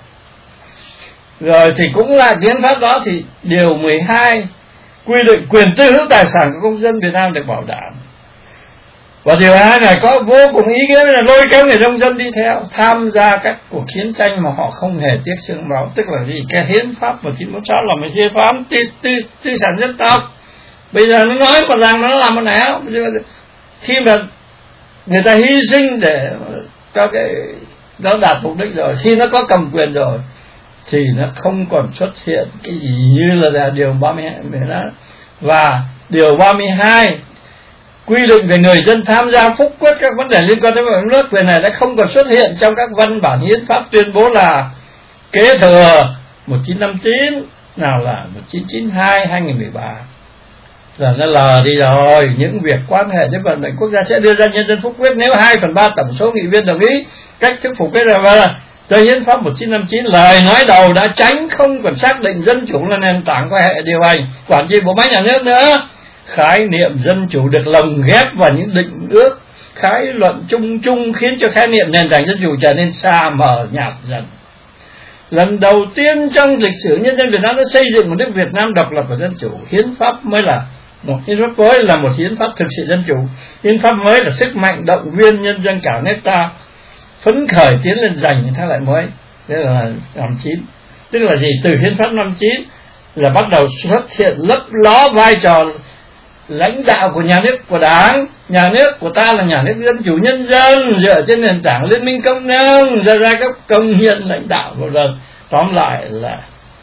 Rồi thì cũng là hiến pháp đó thì điều 12 quy định quyền tư hữu tài sản của công dân Việt Nam được bảo đảm. Và điều 2 này có vô cùng ý nghĩa là lôi kéo người nông dân đi theo tham gia các cuộc chiến tranh mà họ không hề tiếc xương máu. Tức là gì? Cái hiến pháp 1946 là một hiến pháp tư sản dân tộc. Bây giờ nó nói một rằng nó làm một nẻo, khi mà người ta hy sinh để cho cái nó đạt mục đích rồi, khi nó có cầm quyền rồi thì nó không còn xuất hiện cái gì như là điều 32 đó. Và điều 32 quy định về người dân tham gia phúc quyết các vấn đề liên quan tới bảo vệ nước, quyền này đã không còn xuất hiện trong các văn bản hiến pháp tuyên bố là kế thừa 1959, nào là 1992, 2013. Giờ nó lờ đi rồi. Những việc quan hệ đến vận mệnh quốc gia sẽ đưa ra nhân dân phúc quyết nếu 2/3 tổng số nghị viên đồng ý cách thức phủ quyết là tới hiến pháp 1959. Lời nói đầu đã tránh không còn xác định dân chủ là nền tảng của hệ điều hành quản trị bộ máy nhà nước nữa. khái niệm dân chủ được lồng ghép vào những định ước khái luận chung chung, khiến cho khái niệm nền tảng dân chủ trở nên xa mờ nhạt dần. Lần đầu tiên trong lịch sử nhân dân Việt Nam đã xây dựng một nước Việt Nam độc lập và dân chủ. Hiến pháp mới là một hiến pháp mới, là một hiến pháp thực sự dân chủ. Hiến pháp mới là sức mạnh động viên nhân dân cả nước ta phấn khởi tiến lên giành những thắng lợi mới. Đây là năm 9. Tức là gì? Từ hiến pháp năm 9 là bắt đầu xuất hiện lấp ló vai trò lãnh đạo của nhà nước, của Đảng. Nhà nước của ta là nhà nước dân chủ nhân dân, dựa trên nền tảng liên minh công nông, ra các công nhân lãnh đạo của dân. Tóm lại là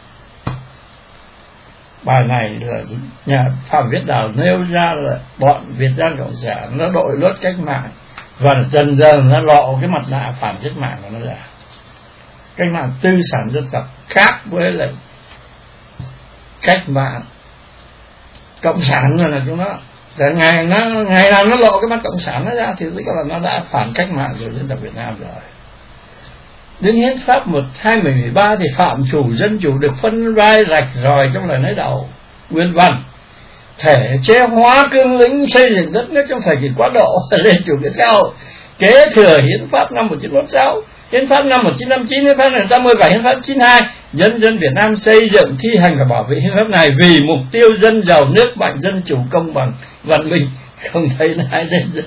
bài này là nhà Phạm Viết Đào nêu ra là bọn Việt Nam Cộng sản nó đội lốt cách mạng và dần dần nó lộ cái mặt nạ phản cách mạng của nó ra. Cách mạng tư sản dân tộc khác với lại cách mạng cộng sản rồi là chúng nó. Để ngày nào nó lộ cái mắt cộng sản nó ra thì tức là nó đã phản cách mạng của dân tộc Việt Nam rồi. Đến hiến pháp 1213 thì phạm chủ dân chủ được phân vai rạch ròi trong lời nói đầu nguyên văn, thể chế hóa cương lĩnh xây dựng đất nước trong thời kỳ quá độ lên chủ nghĩa xã hội, kế thừa hiến pháp năm 1946, hiến pháp năm 1959, hiến pháp 1980 và hiến pháp 92. Nhân dân Việt Nam xây dựng, thi hành và bảo vệ hiến pháp này vì mục tiêu dân giàu nước mạnh, dân chủ, công bằng, văn minh. Không thấy ai lên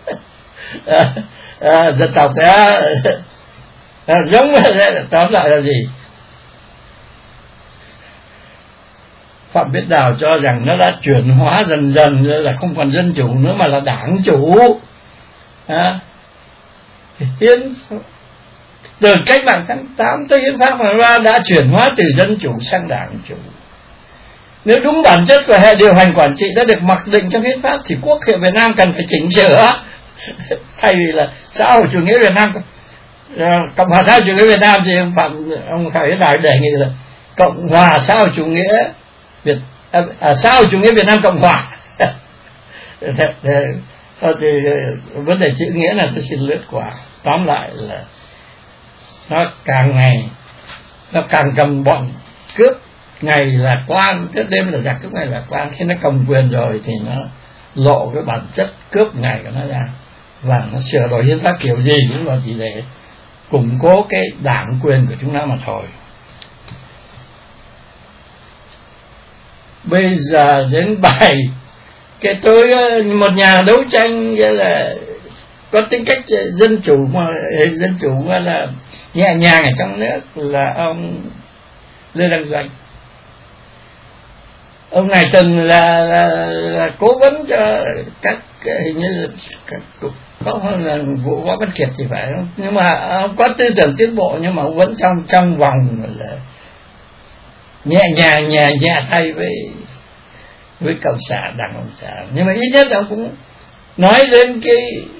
dân tộc giống tóm lại là gì? Phạm Viết Đào cho rằng nó đã chuyển hóa dần dần là không còn dân chủ nữa mà là đảng chủ. Hiến từ cách mạng tháng 8 tới hiến pháp mà đã chuyển hóa từ dân chủ sang đảng chủ. Nếu đúng bản chất của hệ điều hành quản trị đã được mặc định trong hiến pháp thì Quốc hội Việt Nam cần phải chỉnh sửa. Thay vì là xã hội chủ nghĩa Việt Nam, Cộng hòa xã hội chủ nghĩa Việt Nam thì ông Phạm Viết Đào đề nghị là Cộng hòa xã hội chủ nghĩa xã hội chủ nghĩa Việt Nam Cộng hòa. Thì vấn đề chữ nghĩa là tôi xin lướt qua. Tóm lại là nó càng ngày nó càng cầm bọn cướp ngày lạc quan, trước đêm là giặc cướp ngày lạc quan. Khi nó cầm quyền rồi thì nó lộ cái bản chất cướp ngày của nó ra, và nó sửa đổi hiến pháp kiểu gì cũng là chỉ để củng cố cái đảng quyền của chúng ta mà thôi. Bây giờ đến bài cái tôi một nhà đấu tranh là có tính cách dân chủ mà là nhẹ nhàng ở trong nước là ông Lê Đăng Doanh. Ông này từng là cố vấn cho các hình như là có hơn là vụ Võ Văn Kiệt thì phải không? Nhưng mà ông có tư tưởng tiến bộ, nhưng mà ông vẫn trong vòng là nhẹ nhàng nhẹ tay với cộng sản, đảng cộng sản. Nhưng mà ít nhất ông cũng nói đến cái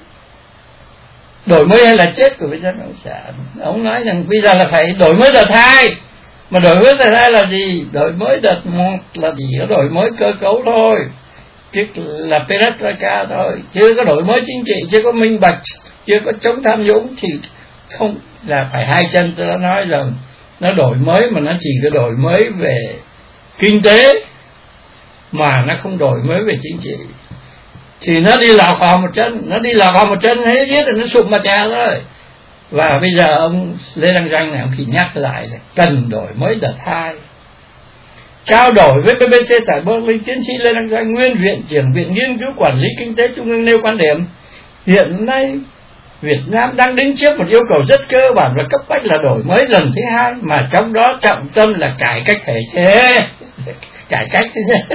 đổi mới hay là chết của Việt Nam Cộng sản. Ông nói rằng bây giờ là phải đổi mới đợt 2. Mà đổi mới đợt 2 là gì? Đổi mới đợt 1 là chỉ có đổi mới cơ cấu thôi, tức là perestroika thôi, chưa có đổi mới chính trị, chưa có minh bạch, chưa có chống tham nhũng, thì không là phải hai chân. Tôi đã nói rằng nó đổi mới mà nó chỉ có đổi mới về kinh tế mà nó không đổi mới về chính trị thì nó đi lọt vào một chân, hết biết là nó sụp mà trà thôi. Và bây giờ ông Lê Đăng Doanh này ông chỉ nhắc lại là cần đổi mới đợt 2. Trao đổi với BBC tại Berlin, tiến sĩ Lê Đăng Doanh, nguyên viện trưởng Viện Nghiên cứu Quản lý Kinh tế Trung ương nêu quan điểm hiện nay Việt Nam đang đứng trước một yêu cầu rất cơ bản và cấp bách là đổi mới lần thứ 2, mà trong đó trọng tâm là cải cách thể chế. Cải cách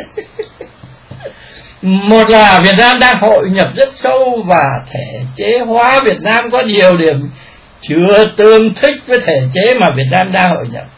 một là Việt Nam đang hội nhập rất sâu và thể chế hóa. Việt Nam có nhiều điểm chưa tương thích với thể chế mà Việt Nam đang hội nhập.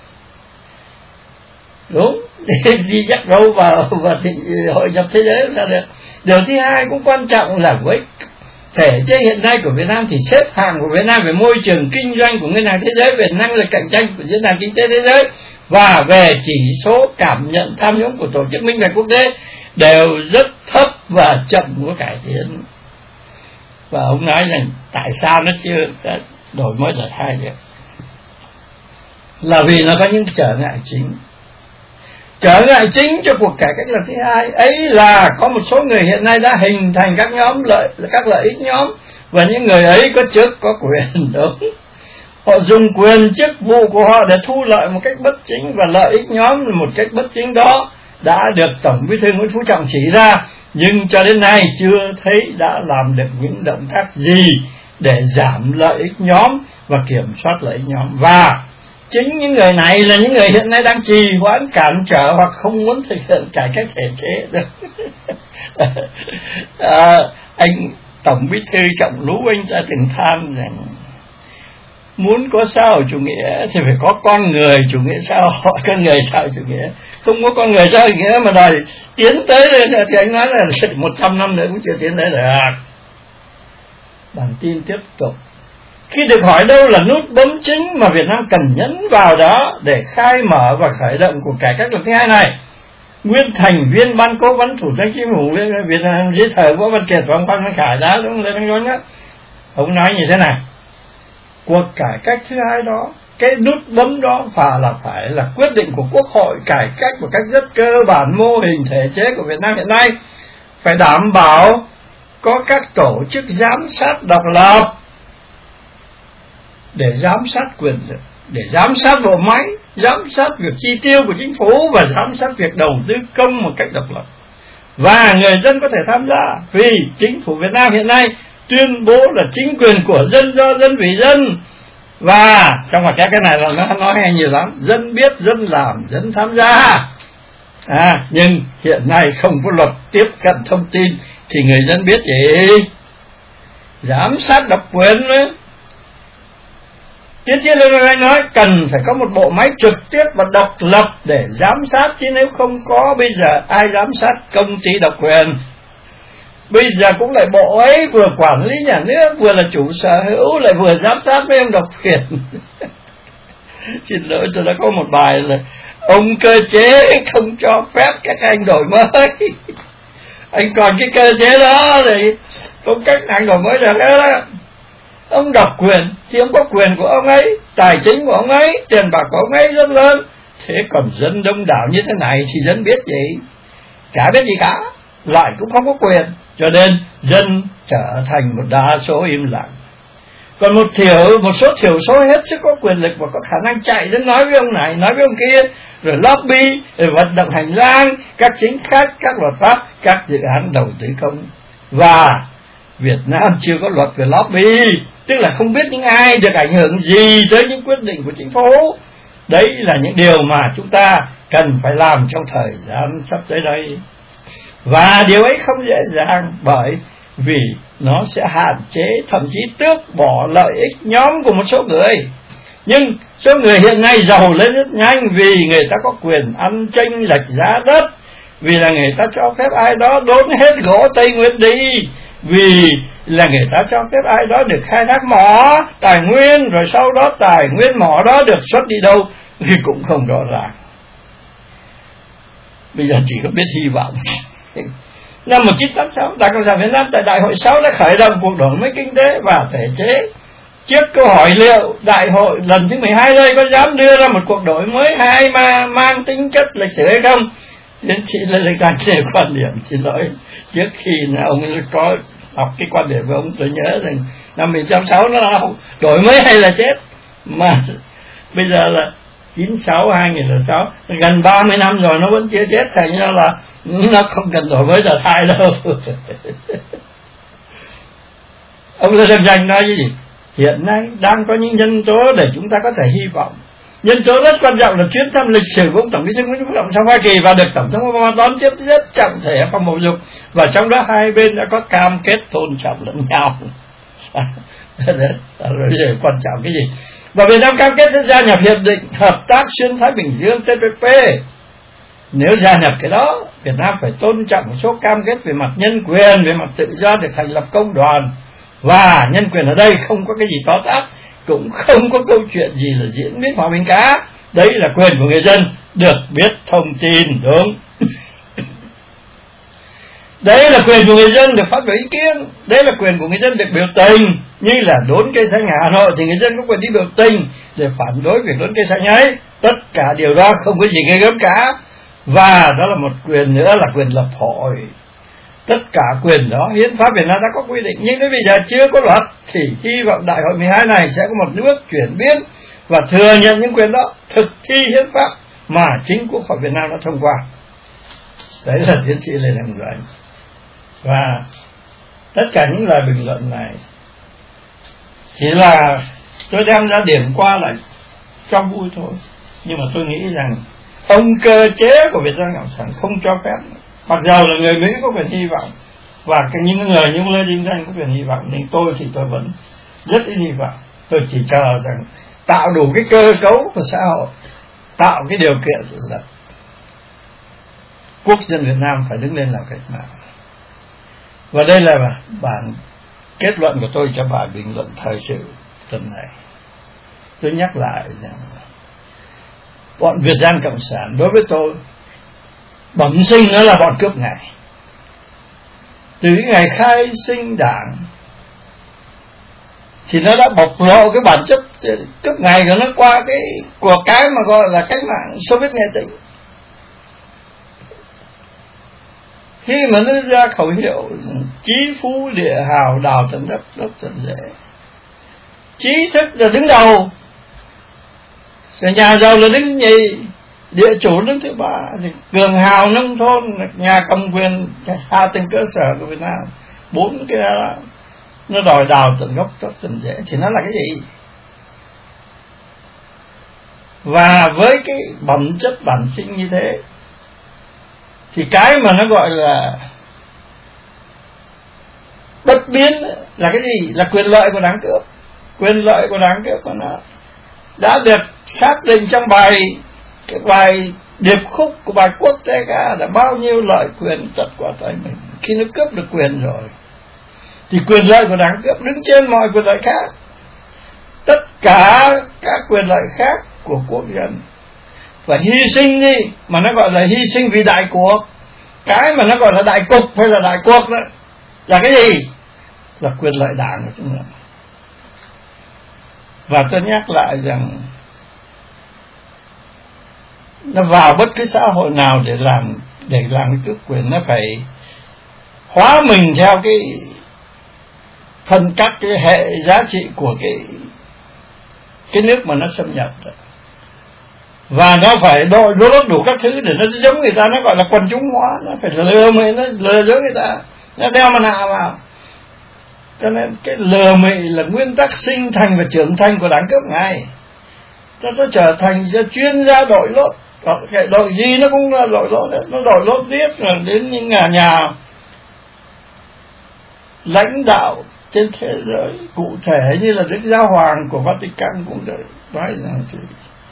Đúng, đi dắt râu vào và hội nhập thế giới là được. Điều thứ hai cũng quan trọng là với thể chế hiện nay của Việt Nam thì xếp hạng của Việt Nam về môi trường kinh doanh của Ngân hàng Thế giới, về năng lực cạnh tranh của diễn đàn kinh tế thế giới và về chỉ số cảm nhận tham nhũng của Tổ chức Minh bạch Quốc tế đều rất thấp và chậm có cải tiến. Và ông nói rằng tại sao nó chưa đổi mới đợt 2 được, là vì nó có những trở ngại chính. Trở ngại chính cho cuộc cải cách lần thứ hai ấy là có một số người hiện nay đã hình thành các lợi ích nhóm, và những người ấy có chức có quyền. Đúng, họ dùng quyền chức vụ của họ để thu lợi một cách bất chính, và lợi ích nhóm một cách bất chính đó đã được Tổng Bí thư Nguyễn Phú Trọng chỉ ra, nhưng cho đến nay chưa thấy đã làm được những động tác gì để giảm lợi ích nhóm và kiểm soát lợi ích nhóm. Và chính những người này là những người hiện nay đang trì hoãn, cản trở hoặc không muốn thực hiện cải cách thể chế. Anh Tổng Bí thư Trọng Lũ, anh ta từng than rằng muốn có xã hội chủ nghĩa thì phải có con người chủ nghĩa xã hội, con người xã hội chủ nghĩa. Không có con người xã hội chủ nghĩa mà đòi tiến tới thì anh nói là 100 năm nữa cũng chưa tiến tới được. Bản tin tiếp tục. Khi được hỏi đâu là nút bấm chính mà Việt Nam cần nhấn vào đó để khai mở và khởi động cuộc cải cách lần thứ hai này, nguyên thành viên ban cố vấn Thủ tướng Chính phủ Việt Nam dưới thời Võ Văn Kiệt và ông Phan Văn Khải đã đúng lên nói đó. Ông nói như thế này: cuộc cải cách thứ hai đó, cái nút bấm đó phải là quyết định của Quốc hội, cải cách một cách rất cơ bản mô hình thể chế của Việt Nam hiện nay, phải đảm bảo có các tổ chức giám sát độc lập để giám sát quyền lực, để giám sát bộ máy, giám sát việc chi tiêu của chính phủ và giám sát việc đầu tư công một cách độc lập. Và người dân có thể tham gia, vì chính phủ Việt Nam hiện nay tuyên bố là chính quyền của dân, do dân, vì dân. Và trong mặt cái này là nó nói hay nhiều lắm: dân biết, dân làm, dân tham gia. Nhưng hiện nay không có luật tiếp cận thông tin thì người dân biết gì? Giám sát độc quyền nữa. Tiến sĩ Lê Đức Anh nói cần phải có một bộ máy trực tiếp và độc lập để giám sát, chứ nếu không có bây giờ ai giám sát công ty độc quyền. Bây giờ cũng lại bộ ấy vừa quản lý nhà nước, vừa là chủ sở hữu, lại vừa giám sát với ông độc quyền. Xin lỗi, tôi đã có một bài là ông cơ chế không cho phép các anh đổi mới. Anh còn cái cơ chế đó thì không cách anh đổi mới được đó. Ông độc quyền thì ông có quyền của ông ấy, tài chính của ông ấy, tiền bạc của ông ấy rất lớn. Thế còn dân đông đảo như thế này thì dân biết gì? Chả biết gì cả, lại cũng không có quyền. Cho nên dân trở thành một đa số im lặng. Còn một số thiểu số hết sức có quyền lực và có khả năng chạy đến nói với ông này, nói với ông kia, rồi lobby, rồi vận động hành lang, các chính sách, các luật pháp, các dự án đầu tư công. Và Việt Nam chưa có luật về lobby, tức là không biết những ai được ảnh hưởng gì tới những quyết định của chính phủ. Đấy là những điều mà chúng ta cần phải làm trong thời gian sắp tới đây. Và điều ấy không dễ dàng, bởi vì nó sẽ hạn chế, thậm chí tước bỏ lợi ích nhóm của một số người. Nhưng số người hiện nay giàu lên rất nhanh vì người ta có quyền ăn chênh lệch giá đất, vì là người ta cho phép ai đó đốn hết gỗ Tây Nguyên đi, vì là người ta cho phép ai đó được khai thác mỏ tài nguyên, rồi sau đó tài nguyên mỏ đó được xuất đi đâu thì cũng không rõ ràng. Bây giờ chỉ có biết hy vọng. Năm 1986, Đảng Cộng sản Việt Nam tại Đại hội 6 đã khởi động cuộc đổi mới kinh tế và thể chế. Trước câu hỏi liệu Đại hội lần thứ 12 đây có dám đưa ra một cuộc đổi mới hay mà mang tính chất lịch sử hay không, tiến sĩ Lê Đức Anh nêu quan điểm, xin lỗi, trước khi ông có học cái quan điểm của ông, tôi nhớ rằng năm 1986 nó là đổi mới hay là chết, mà bây giờ là 96 2006, gần 30 năm rồi nó vẫn chưa chết, thành ra là nó không cần đổi mới là thay đâu. Ông Lê Đức Anh nói gì? Hiện nay đang có những nhân tố để chúng ta có thể hy vọng. Nhân tố rất quan trọng là chuyến thăm lịch sử của ông Tổng Bí thư Nguyễn Phú Trọng sang Hoa Kỳ và được Tổng thống Obama đón tiếp rất trọng thể và bầu dục, và trong đó hai bên đã có cam kết tôn trọng lẫn nhau. Rồi quan trọng cái gì? Và Việt Nam cam kết gia nhập hiệp định hợp tác xuyên Thái Bình Dương TPP. Nếu gia nhập cái đó, Việt Nam phải tôn trọng một số cam kết về mặt nhân quyền, về mặt tự do, được thành lập công đoàn. Và nhân quyền ở đây không có cái gì to tát, cũng không có câu chuyện gì là diễn biến hòa bình cả. Đấy là quyền của người dân được biết thông tin, đúng. Đấy là quyền của người dân được phát biểu ý kiến. Đấy là quyền của người dân được biểu tình. Như là đốn cây xanh ở Hà Nội thì người dân có quyền đi biểu tình để phản đối việc đốn cây xanh ấy. Tất cả điều đó không có gì ghê gớm cả. Và đó là một quyền nữa là quyền lập hội. Tất cả quyền đó hiến pháp Việt Nam đã có quy định, nhưng đến bây giờ chưa có luật, thì hy vọng đại hội 12 này sẽ có một bước chuyển biến và thừa nhận những quyền đó, thực thi hiến pháp mà chính Quốc hội Việt Nam đã thông qua. Đấy là tiến sĩ Lê Đăng Doanh. Và tất cả những lời bình luận này chỉ là tôi đem ra điểm qua lại cho vui thôi, nhưng mà tôi nghĩ rằng ông cơ chế của Việt Nam Cộng sản không cho phép. Mặc dầu là người Mỹ có quyền hy vọng, và những người như Lê Đăng Doanh có quyền hy vọng, nhưng tôi thì tôi vẫn rất ít hy vọng. Tôi chỉ chờ rằng tạo đủ cái cơ cấu của xã hội, tạo cái điều kiện là quốc dân Việt Nam phải đứng lên làm cách mạng. Và đây là bản kết luận của tôi cho bài bình luận thời sự tuần này. Tôi nhắc lại rằng bọn Việt Nam Cộng sản đối với tôi bẩm sinh nó là bọn cướp ngày. Từ cái ngày khai sinh đảng thì nó đã bộc lộ cái bản chất cướp ngày của nó qua cái mà gọi là cách mạng Xô Viết Nghệ Tĩnh. Khi mà nó ra khẩu hiệu chí phú địa hào đào tận đất, đốt tận rễ, trí thức là đứng đầu, rồi nhà giàu là đứng nhì, địa chủ đứng thứ ba, thì cường hào nông thôn, nhà cầm quyền hạ tầng cơ sở của Việt Nam, 4 cái đó nó đòi đào tận gốc đốt tận rễ, thì nó là cái gì? Và với cái bẩm chất bản sinh như thế thì cái mà nó gọi là bất biến là cái gì? Là quyền lợi của đảng cướp. Quyền lợi của đảng cướp của nó đã được xác định trong cái bài điệp khúc của bài quốc tế ca là bao nhiêu lợi quyền tật qua tay mình. Khi nó cướp được quyền rồi thì quyền lợi của đảng cướp đứng trên mọi quyền lợi khác. Tất cả các quyền lợi khác của quốc dân và hy sinh đi, mà nó gọi là hy sinh vì đại cuộc. Cái mà nó gọi là đại cục hay là đại cuộc đó là cái gì? Là quyền lợi đảng của chúng ta. Và tôi nhắc lại rằng nó vào bất cứ xã hội nào để làm cái tước quyền, nó phải hóa mình theo cái phân cắt cái hệ giá trị của cái nước mà nó xâm nhập đó. Và nó phải đội lốt đủ các thứ để nó giống người ta, nó gọi là quần chúng hóa, nó phải lừa mị, nó lừa dối người ta, nó đeo mặt nạ vào. Cho nên cái lừa mị là nguyên tắc sinh thành và trưởng thành của đảng cướp ngày. Cho nó trở thành chuyên gia đội lốt, cái đội gì nó cũng là đội lốt đấy. Nó đội lốt viết rồi đến những nhà lãnh đạo trên thế giới, cụ thể như là Đức Giáo Hoàng của Vatican cũng được nói rằng thì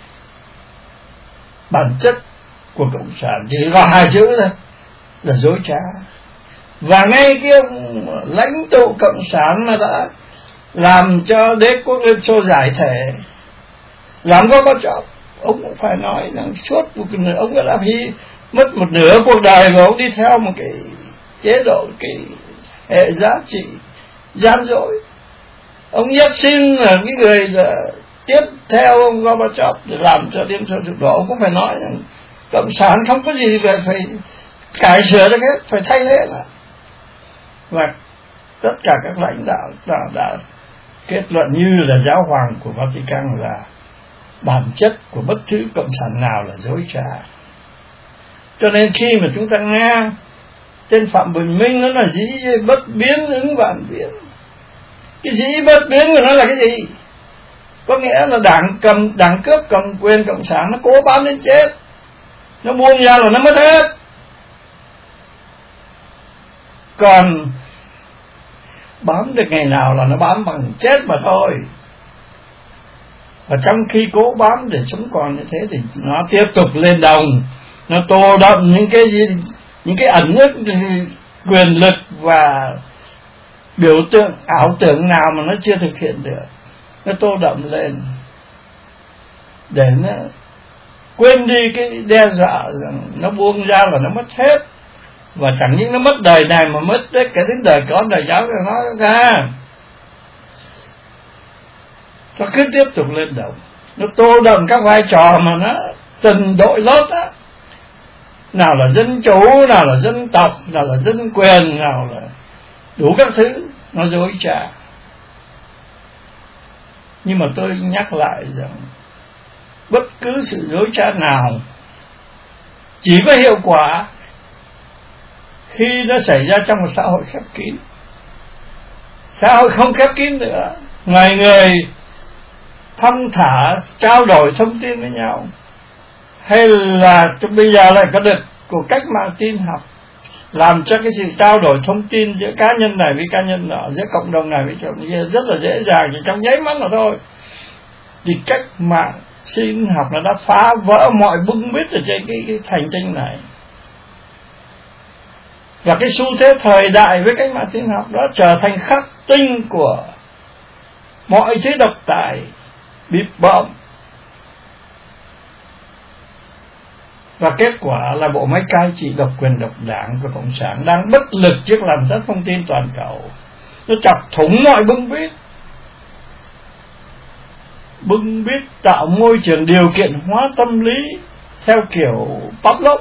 bản chất của cộng sản chỉ có 2 chữ thôi là dối trá. Và ngay cái ông lãnh tụ cộng sản mà đã làm cho đế quốc Liên Xô giải thể, làm có chọn, ông cũng phải nói rằng suốt ông đã mất một nửa cuộc đời của ông đi theo một cái chế độ, cái hệ giá trị gian dối. Ông Yeltsin là cái người là tiếp theo ông Gorbachev để làm cho Liên Xô sụp đổ. Ông cũng phải nói rằng cộng sản không có gì phải cải sửa được hết, phải thay thế lại. Và tất cả các lãnh đạo đã kết luận như là Giáo Hoàng của Vatican là bản chất của bất cứ cộng sản nào là dối trá. Cho nên khi mà chúng ta nghe trên Phạm Bình Minh nó là dĩ bất biến ứng vạn biến, cái dĩ bất biến của nó là cái gì? Có nghĩa là đảng cướp cầm quyền cộng sản nó cố bám đến chết, nó buông ra là nó mất hết. Còn bám được ngày nào là nó bám bằng chết mà thôi. Và trong khi cố bám để sống còn như thế thì nó tiếp tục lên đồng, nó tô đậm những cái ẩn ức quyền lực và biểu tượng ảo tưởng nào mà nó chưa thực hiện được, nó tô đậm lên để nó quên đi cái đe dọa rằng nó buông ra là nó mất hết. Và chẳng những nó mất đời này mà mất tất cả đến đời con đời cháu của nó ra. Nó cứ tiếp tục lên đồng, nó tô đậm các vai trò mà nó từng đội lốt á. nào là dân chủ, nào là dân tộc, nào là dân quyền, nào là đủ các thứ, nó dối trá. Nhưng mà tôi nhắc lại rằng bất cứ sự dối trá nào chỉ có hiệu quả khi nó xảy ra trong một xã hội khép kín. Xã hội không khép kín nữa, người người thong thả trao đổi thông tin với nhau, hay là bây giờ lại có được của cách mạng tin học làm cho cái sự trao đổi thông tin giữa cá nhân này với cá nhân nọ, giữa cộng đồng này với cộng đồng kia rất là dễ dàng, chỉ trong nháy mắt mà thôi. Thì cách mạng tin học nó đã phá vỡ mọi bưng bít ở trên cái hành tinh này. Và cái xu thế thời đại với cách mạng tin học đó trở thành khắc tinh của mọi thứ độc tài, bịp bợm. Và kết quả là bộ máy cai trị độc quyền độc đảng của Cộng sản đang bất lực trước làn sóng thông tin toàn cầu. Nó chọc thủng mọi bưng bít. Bưng bít tạo môi trường điều kiện hóa tâm lý theo kiểu Pavlov.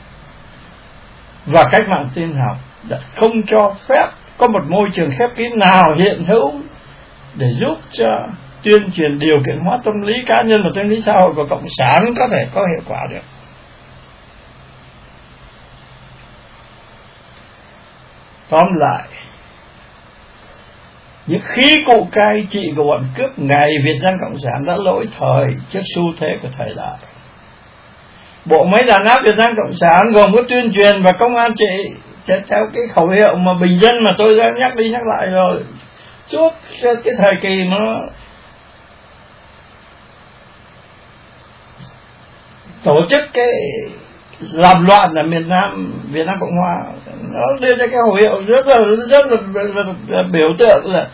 Và cách mạng tin học đã không cho phép có một môi trường khép kín nào hiện hữu để giúp cho tuyên truyền điều kiện hóa tâm lý cá nhân và tâm lý xã hội của Cộng sản có thể có hiệu quả được. Tóm lại, những khí cụ cai trị của bọn cướp ngày Việt Nam Cộng sản đã lỗi thời trước xu thế của thời đại. Bộ máy đàn áp Việt Nam Cộng sản gồm có tuyên truyền và công an trị theo cái khẩu hiệu mà bình dân mà tôi đã nhắc đi nhắc lại rồi. Suốt cái thời kỳ mà nó tổ chức cái làm loạn ở miền Nam, Việt Nam Cộng Hòa, nó đưa ra cái khẩu hiệu rất là biểu tượng là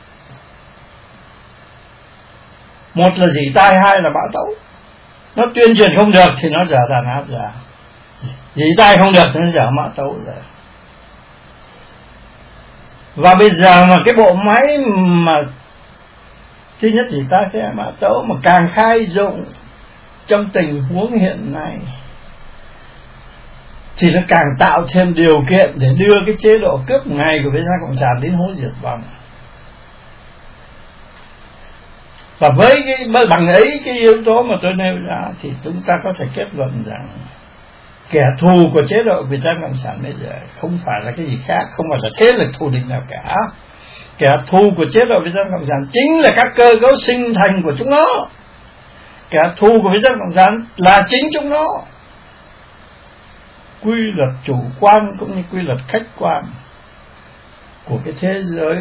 một là dỉ tai, hai là bão tấu. Nó tuyên truyền không được thì nó dở đàn áp ra, dỉ tai không được thì nó dở mã tấu ra. Và bây giờ mà cái bộ máy mà thứ nhất dỉ tai, thứ hai mã tấu mà càng khai dụng trong tình huống hiện nay thì nó càng tạo thêm điều kiện để đưa cái chế độ cướp ngày của Việt Nam Cộng sản đến hố diệt vong. Và với cái bằng ấy cái yếu tố mà tôi nêu ra thì chúng ta có thể kết luận rằng kẻ thù của chế độ Việt Nam Cộng sản bây giờ không phải là cái gì khác, không phải là thế lực thù địch nào cả. Kẻ thù của chế độ Việt Nam Cộng sản chính là các cơ cấu sinh thành của chúng nó. Kẻ thù của Việt Nam Cộng sản là chính chúng nó. Quy luật chủ quan cũng như quy luật khách quan của cái thế giới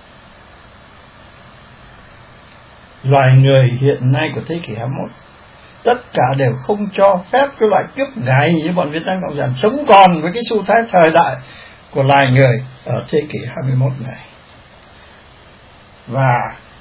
loài người hiện nay của thế kỷ 21 tất cả đều không cho phép cái loại cướp ngày như bọn Việt Nam Cộng sản sống còn với cái xu thế thời đại của loài người ở thế kỷ 21 này. Và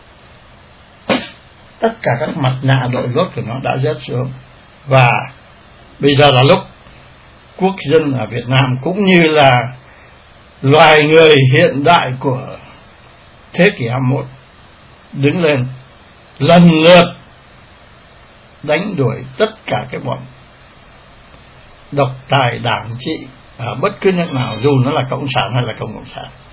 tất cả các mặt nạ đội lốt của nó đã rớt xuống. Và bây giờ là lúc quốc dân ở Việt Nam cũng như là loài người hiện đại của thế kỷ 21 đứng lên lần lượt đánh đuổi tất cả cái bọn độc tài đảng trị ở bất cứ nước nào, dù nó là cộng sản hay là không cộng sản.